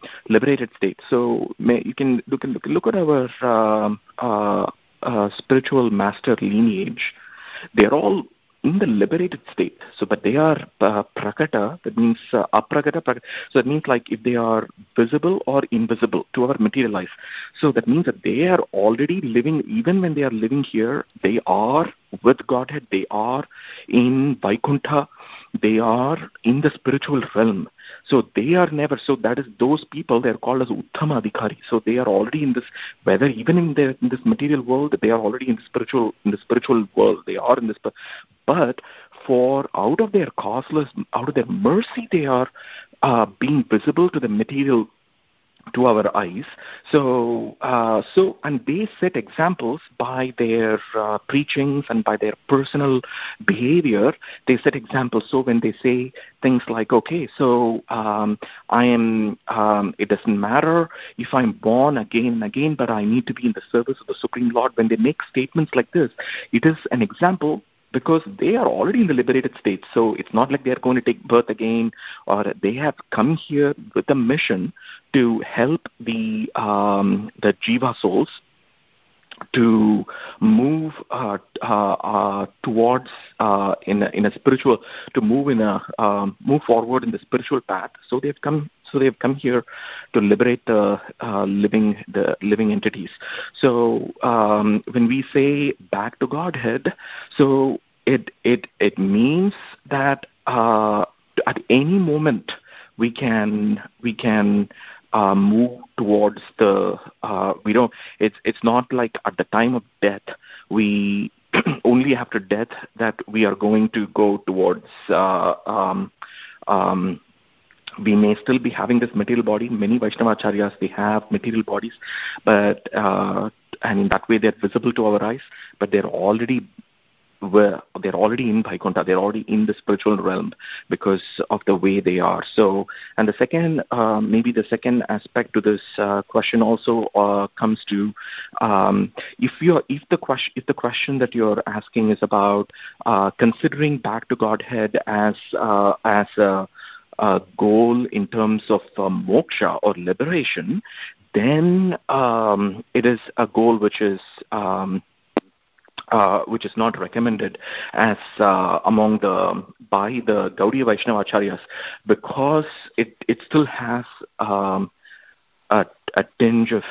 S2: So you can look at our spiritual master lineage. They are all in the liberated state. So, but they are prakata. That means aprakata. So that means like if they are visible or invisible to our material eyes. So that means that they are already living. Even when they are living here, they are with Godhead. They are in Vaikuntha. They are in the spiritual realm. So they are never. So that is those people. They are called as Uttama Adhikari. So they are already in this. Whether even in this material world, they are already in the spiritual world. They are in this. But for out of their causeless, out of their mercy, they are being visible to the material, to our eyes. So and they set examples by their preachings and by their personal behavior. They set examples. So when they say things like, okay, so I am, it doesn't matter if I'm born again and again, but I need to be in the service of the Supreme Lord. When they make statements like this, it is an example, because they are already in the liberated state. So it's not like they are going to take birth again, or they have come here with a mission to help the jiva souls to move towards in a spiritual, to move forward in the spiritual path. So they've come here to liberate the living entities. So when we say back to Godhead, so it means that at any moment we can move towards the it's not like at the time of death we only after death that we are going to go towards we may still be having this material body. Many Vaishnavacharyas, they have material bodies, but and in that way they're visible to our eyes, but they're already in Vaikuntha, they're already in the spiritual realm because of the way they are. So, and the second, maybe the second aspect to this question also comes to if the question that you're asking is about considering back to Godhead as a goal in terms of moksha or liberation, then it is a goal which is which is not recommended as by the Gaudiya Vaishnava Acharyas, because it still has a tinge of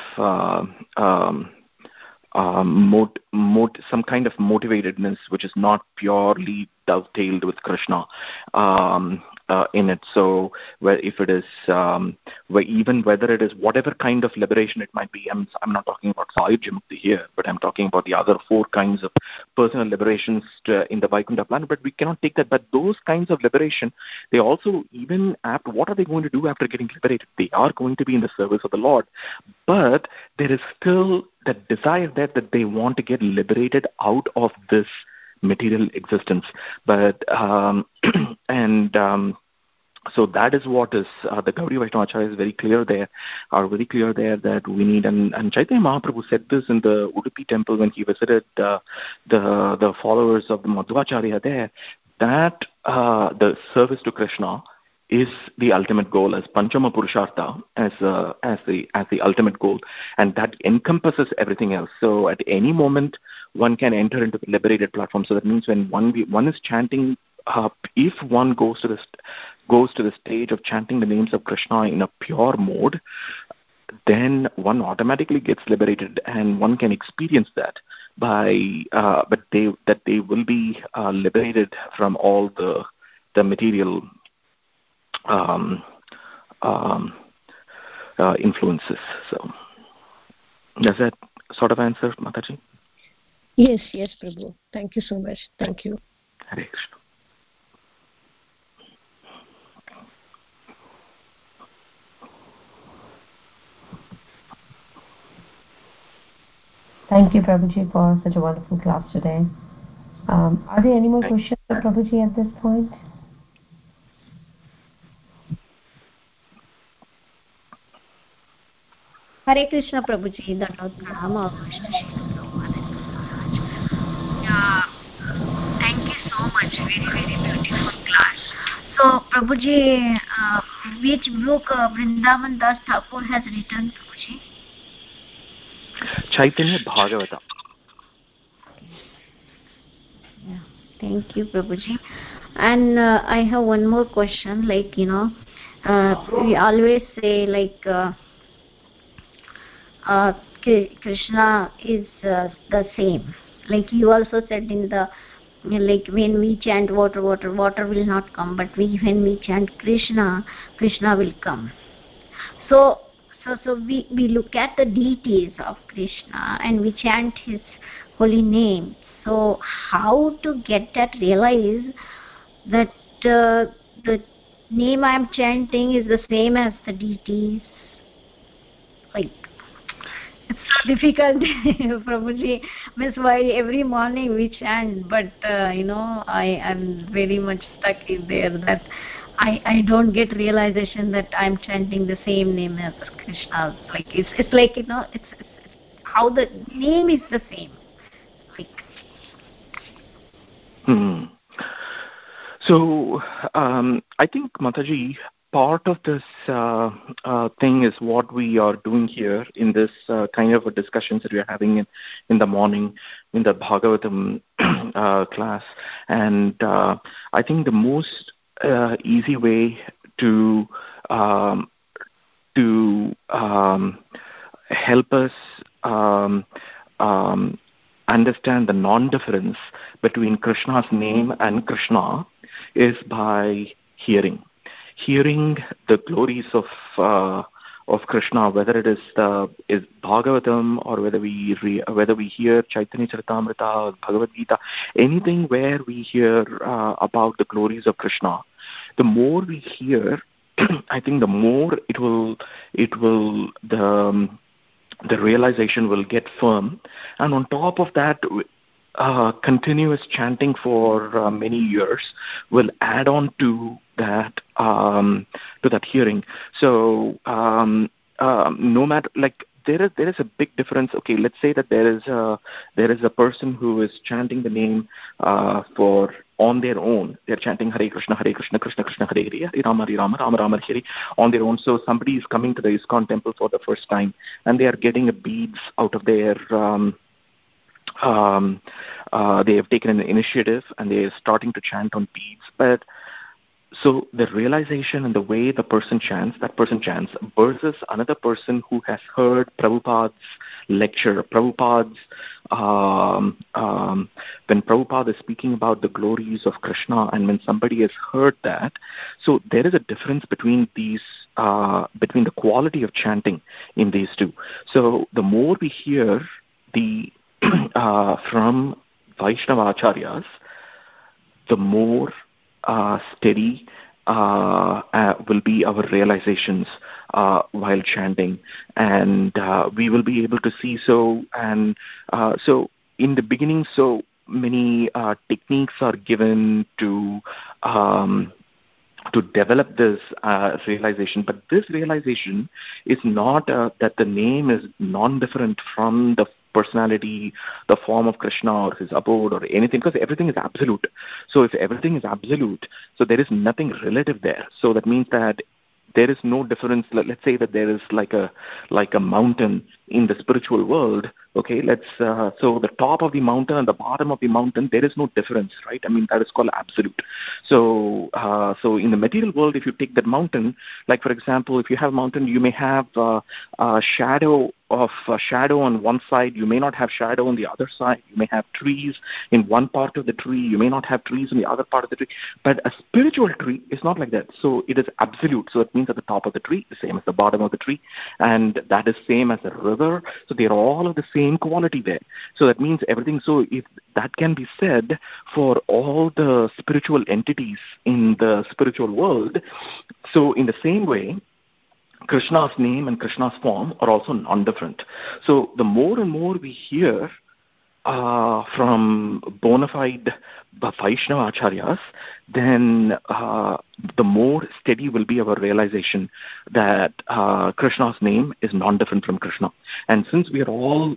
S2: some kind of motivatedness, which is not purely dovetailed with Krishna in it. So, if it is, even whether it is whatever kind of liberation it might be, I'm not talking about Sayujya Mukti here, but I'm talking about the other 4 kinds of personal liberations in the Vaikuntha planet. But we cannot take that. But those kinds of liberation, they also, even after, what are they going to do after getting liberated? They are going to be in the service of the Lord. But there is still that desire there that they want to get liberated out of this material existence. But so that is what is the Gaudiya Vaishnava Acharya is very clear there that we need, and Chaitanya Mahaprabhu said this in the Udupi temple when he visited the followers of the Madhvacharya there, that the service to Krishna is the ultimate goal, as Panchama Purushartha, as the ultimate goal, and that encompasses everything else. So at any moment one can enter into the liberated platform. So that means when one is chanting, if one goes to the stage of chanting the names of Krishna in a pure mode, then one automatically gets liberated, and one can experience that but they will be liberated from all the material influences. So does that sort of answer, Mataji?
S6: Yes, Prabhu. Thank you so much. Thank you.
S2: Hare Krishna.
S1: Thank you, Prabhuji, for such a wonderful class today. Are there any more questions for Prabhuji at this point?
S7: Hare Krishna, Prabhuji. Thank you so much. Very, very beautiful class. So, Prabhuji, which book Vrindavan Das Thakur has written, Prabhuji?
S2: Chaitanya Bhagavata.
S7: Yeah. Thank you, Prabhuji. And I have one more question. Like, we always say, like, Krishna is the same. Like you also said in the, like when we chant water will not come, but when we chant Krishna will come. So we look at the deities of Krishna and we chant his holy name. So how to get that realize that the name I am chanting is the same as the deities? Like, it's so difficult, Prabhuji. That's why every morning we chant, but I'm very much stuck in there that I don't get realization that I'm chanting the same name as Krishna. Like it's like it's how the name is the same. Like.
S2: So I think, Mataji, part of this thing is what we are doing here in this kind of a discussions that we are having in the morning in the Bhagavatam class. And I think the most easy way to help us understand the non-difference between Krishna's name and Krishna is by hearing the glories of Krishna, whether it is Bhagavatam or whether we hear Chaitanya Charitamrita or Bhagavad Gita, anything where we hear about the glories of Krishna. The more we hear, I think the more the realization will get firm, and on top of that, continuous chanting for many years will add on to that hearing. So no matter, like, there is a big difference. Okay, let's say that there is a person who is chanting the name for on their own. They're chanting Hare Krishna, Krishna Krishna, Hare Hare, Hare Rama, Rama Rama, Hare on their own. So somebody is coming to the ISKCON temple for the first time, and they are getting beads out of their they have taken an initiative and they are starting to chant on beads. But so the realization and the way that person chants versus another person who has heard Prabhupada's lecture, when Prabhupada is speaking about the glories of Krishna, and when somebody has heard that, so there is a difference between these, between the quality of chanting in these two. So the more we hear the from Vaishnava Acharyas, the more steady will be our realizations while chanting, and we will be able to see. So in the beginning, so many techniques are given to develop this realization, but this realization is not that the name is non-different from the personality, the form of Krishna or his abode or anything, because everything is absolute. So if everything is absolute, so there is nothing relative there. So that means that there is no difference. Let's say that there is like a mountain in the spiritual world. Okay, so the top of the mountain and the bottom of the mountain, there is no difference, right? I mean, that is called absolute. So in the material world, if you take that mountain, like for example, if you have a mountain, you may have a shadow on one side, you may not have shadow on the other side. You may have trees in one part of the tree, you may not have trees in the other part of the tree. But a spiritual tree is not like that. So it is absolute. So it means at the top of the tree is the same as the bottom of the tree, and that is same as a river. So they are all of the same quality there. So that means everything. So if that can be said for all the spiritual entities in the spiritual world, so in the same way, Krishna's name and Krishna's form are also non-different. So the more and more we hear from bona fide Vaishnava Acharyas, then the more steady will be our realization that Krishna's name is non-different from Krishna. And since we are all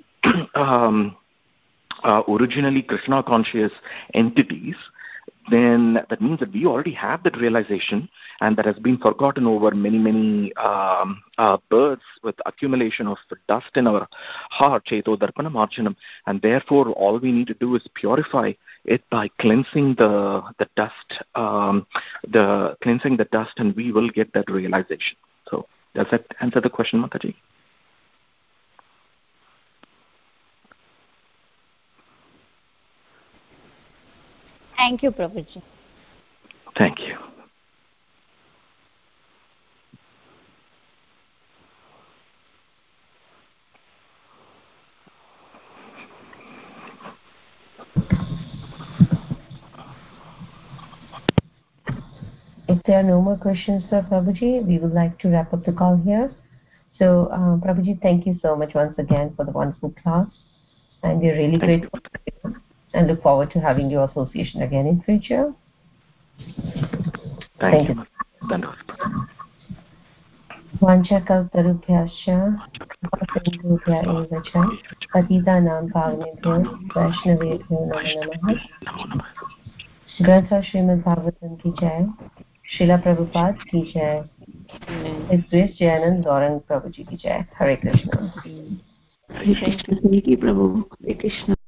S2: originally Krishna conscious entities, then that means that we already have that realization, and that has been forgotten over many births with accumulation of dust in our heart, Cheto Darpana Marjanam, and therefore all we need to do is purify it by cleansing the dust, and we will get that realization. So does that answer the question, Mataji?
S7: Thank you, Prabhuji.
S2: Thank you.
S1: If there are no more questions for Prabhuji, we would like to wrap up the call here. So, Prabhuji, thank you so much once again for the wonderful class, and we're really grateful for you and look forward to having your association again in future.
S2: Thank you.
S1: Vanchakalparubhyascha Sindhubhya eva cha Patitanam Pavanebhyo Vaishnavebhyo Namo Namah. Grantha Srimad Bhagavatam ki jai, Srila Prabhupada ki jai, His Grace Jayanand Gaurang Prabhuji ki jai. Hare Krishna.
S3: Thank you, Prabhu. Hare Krishna.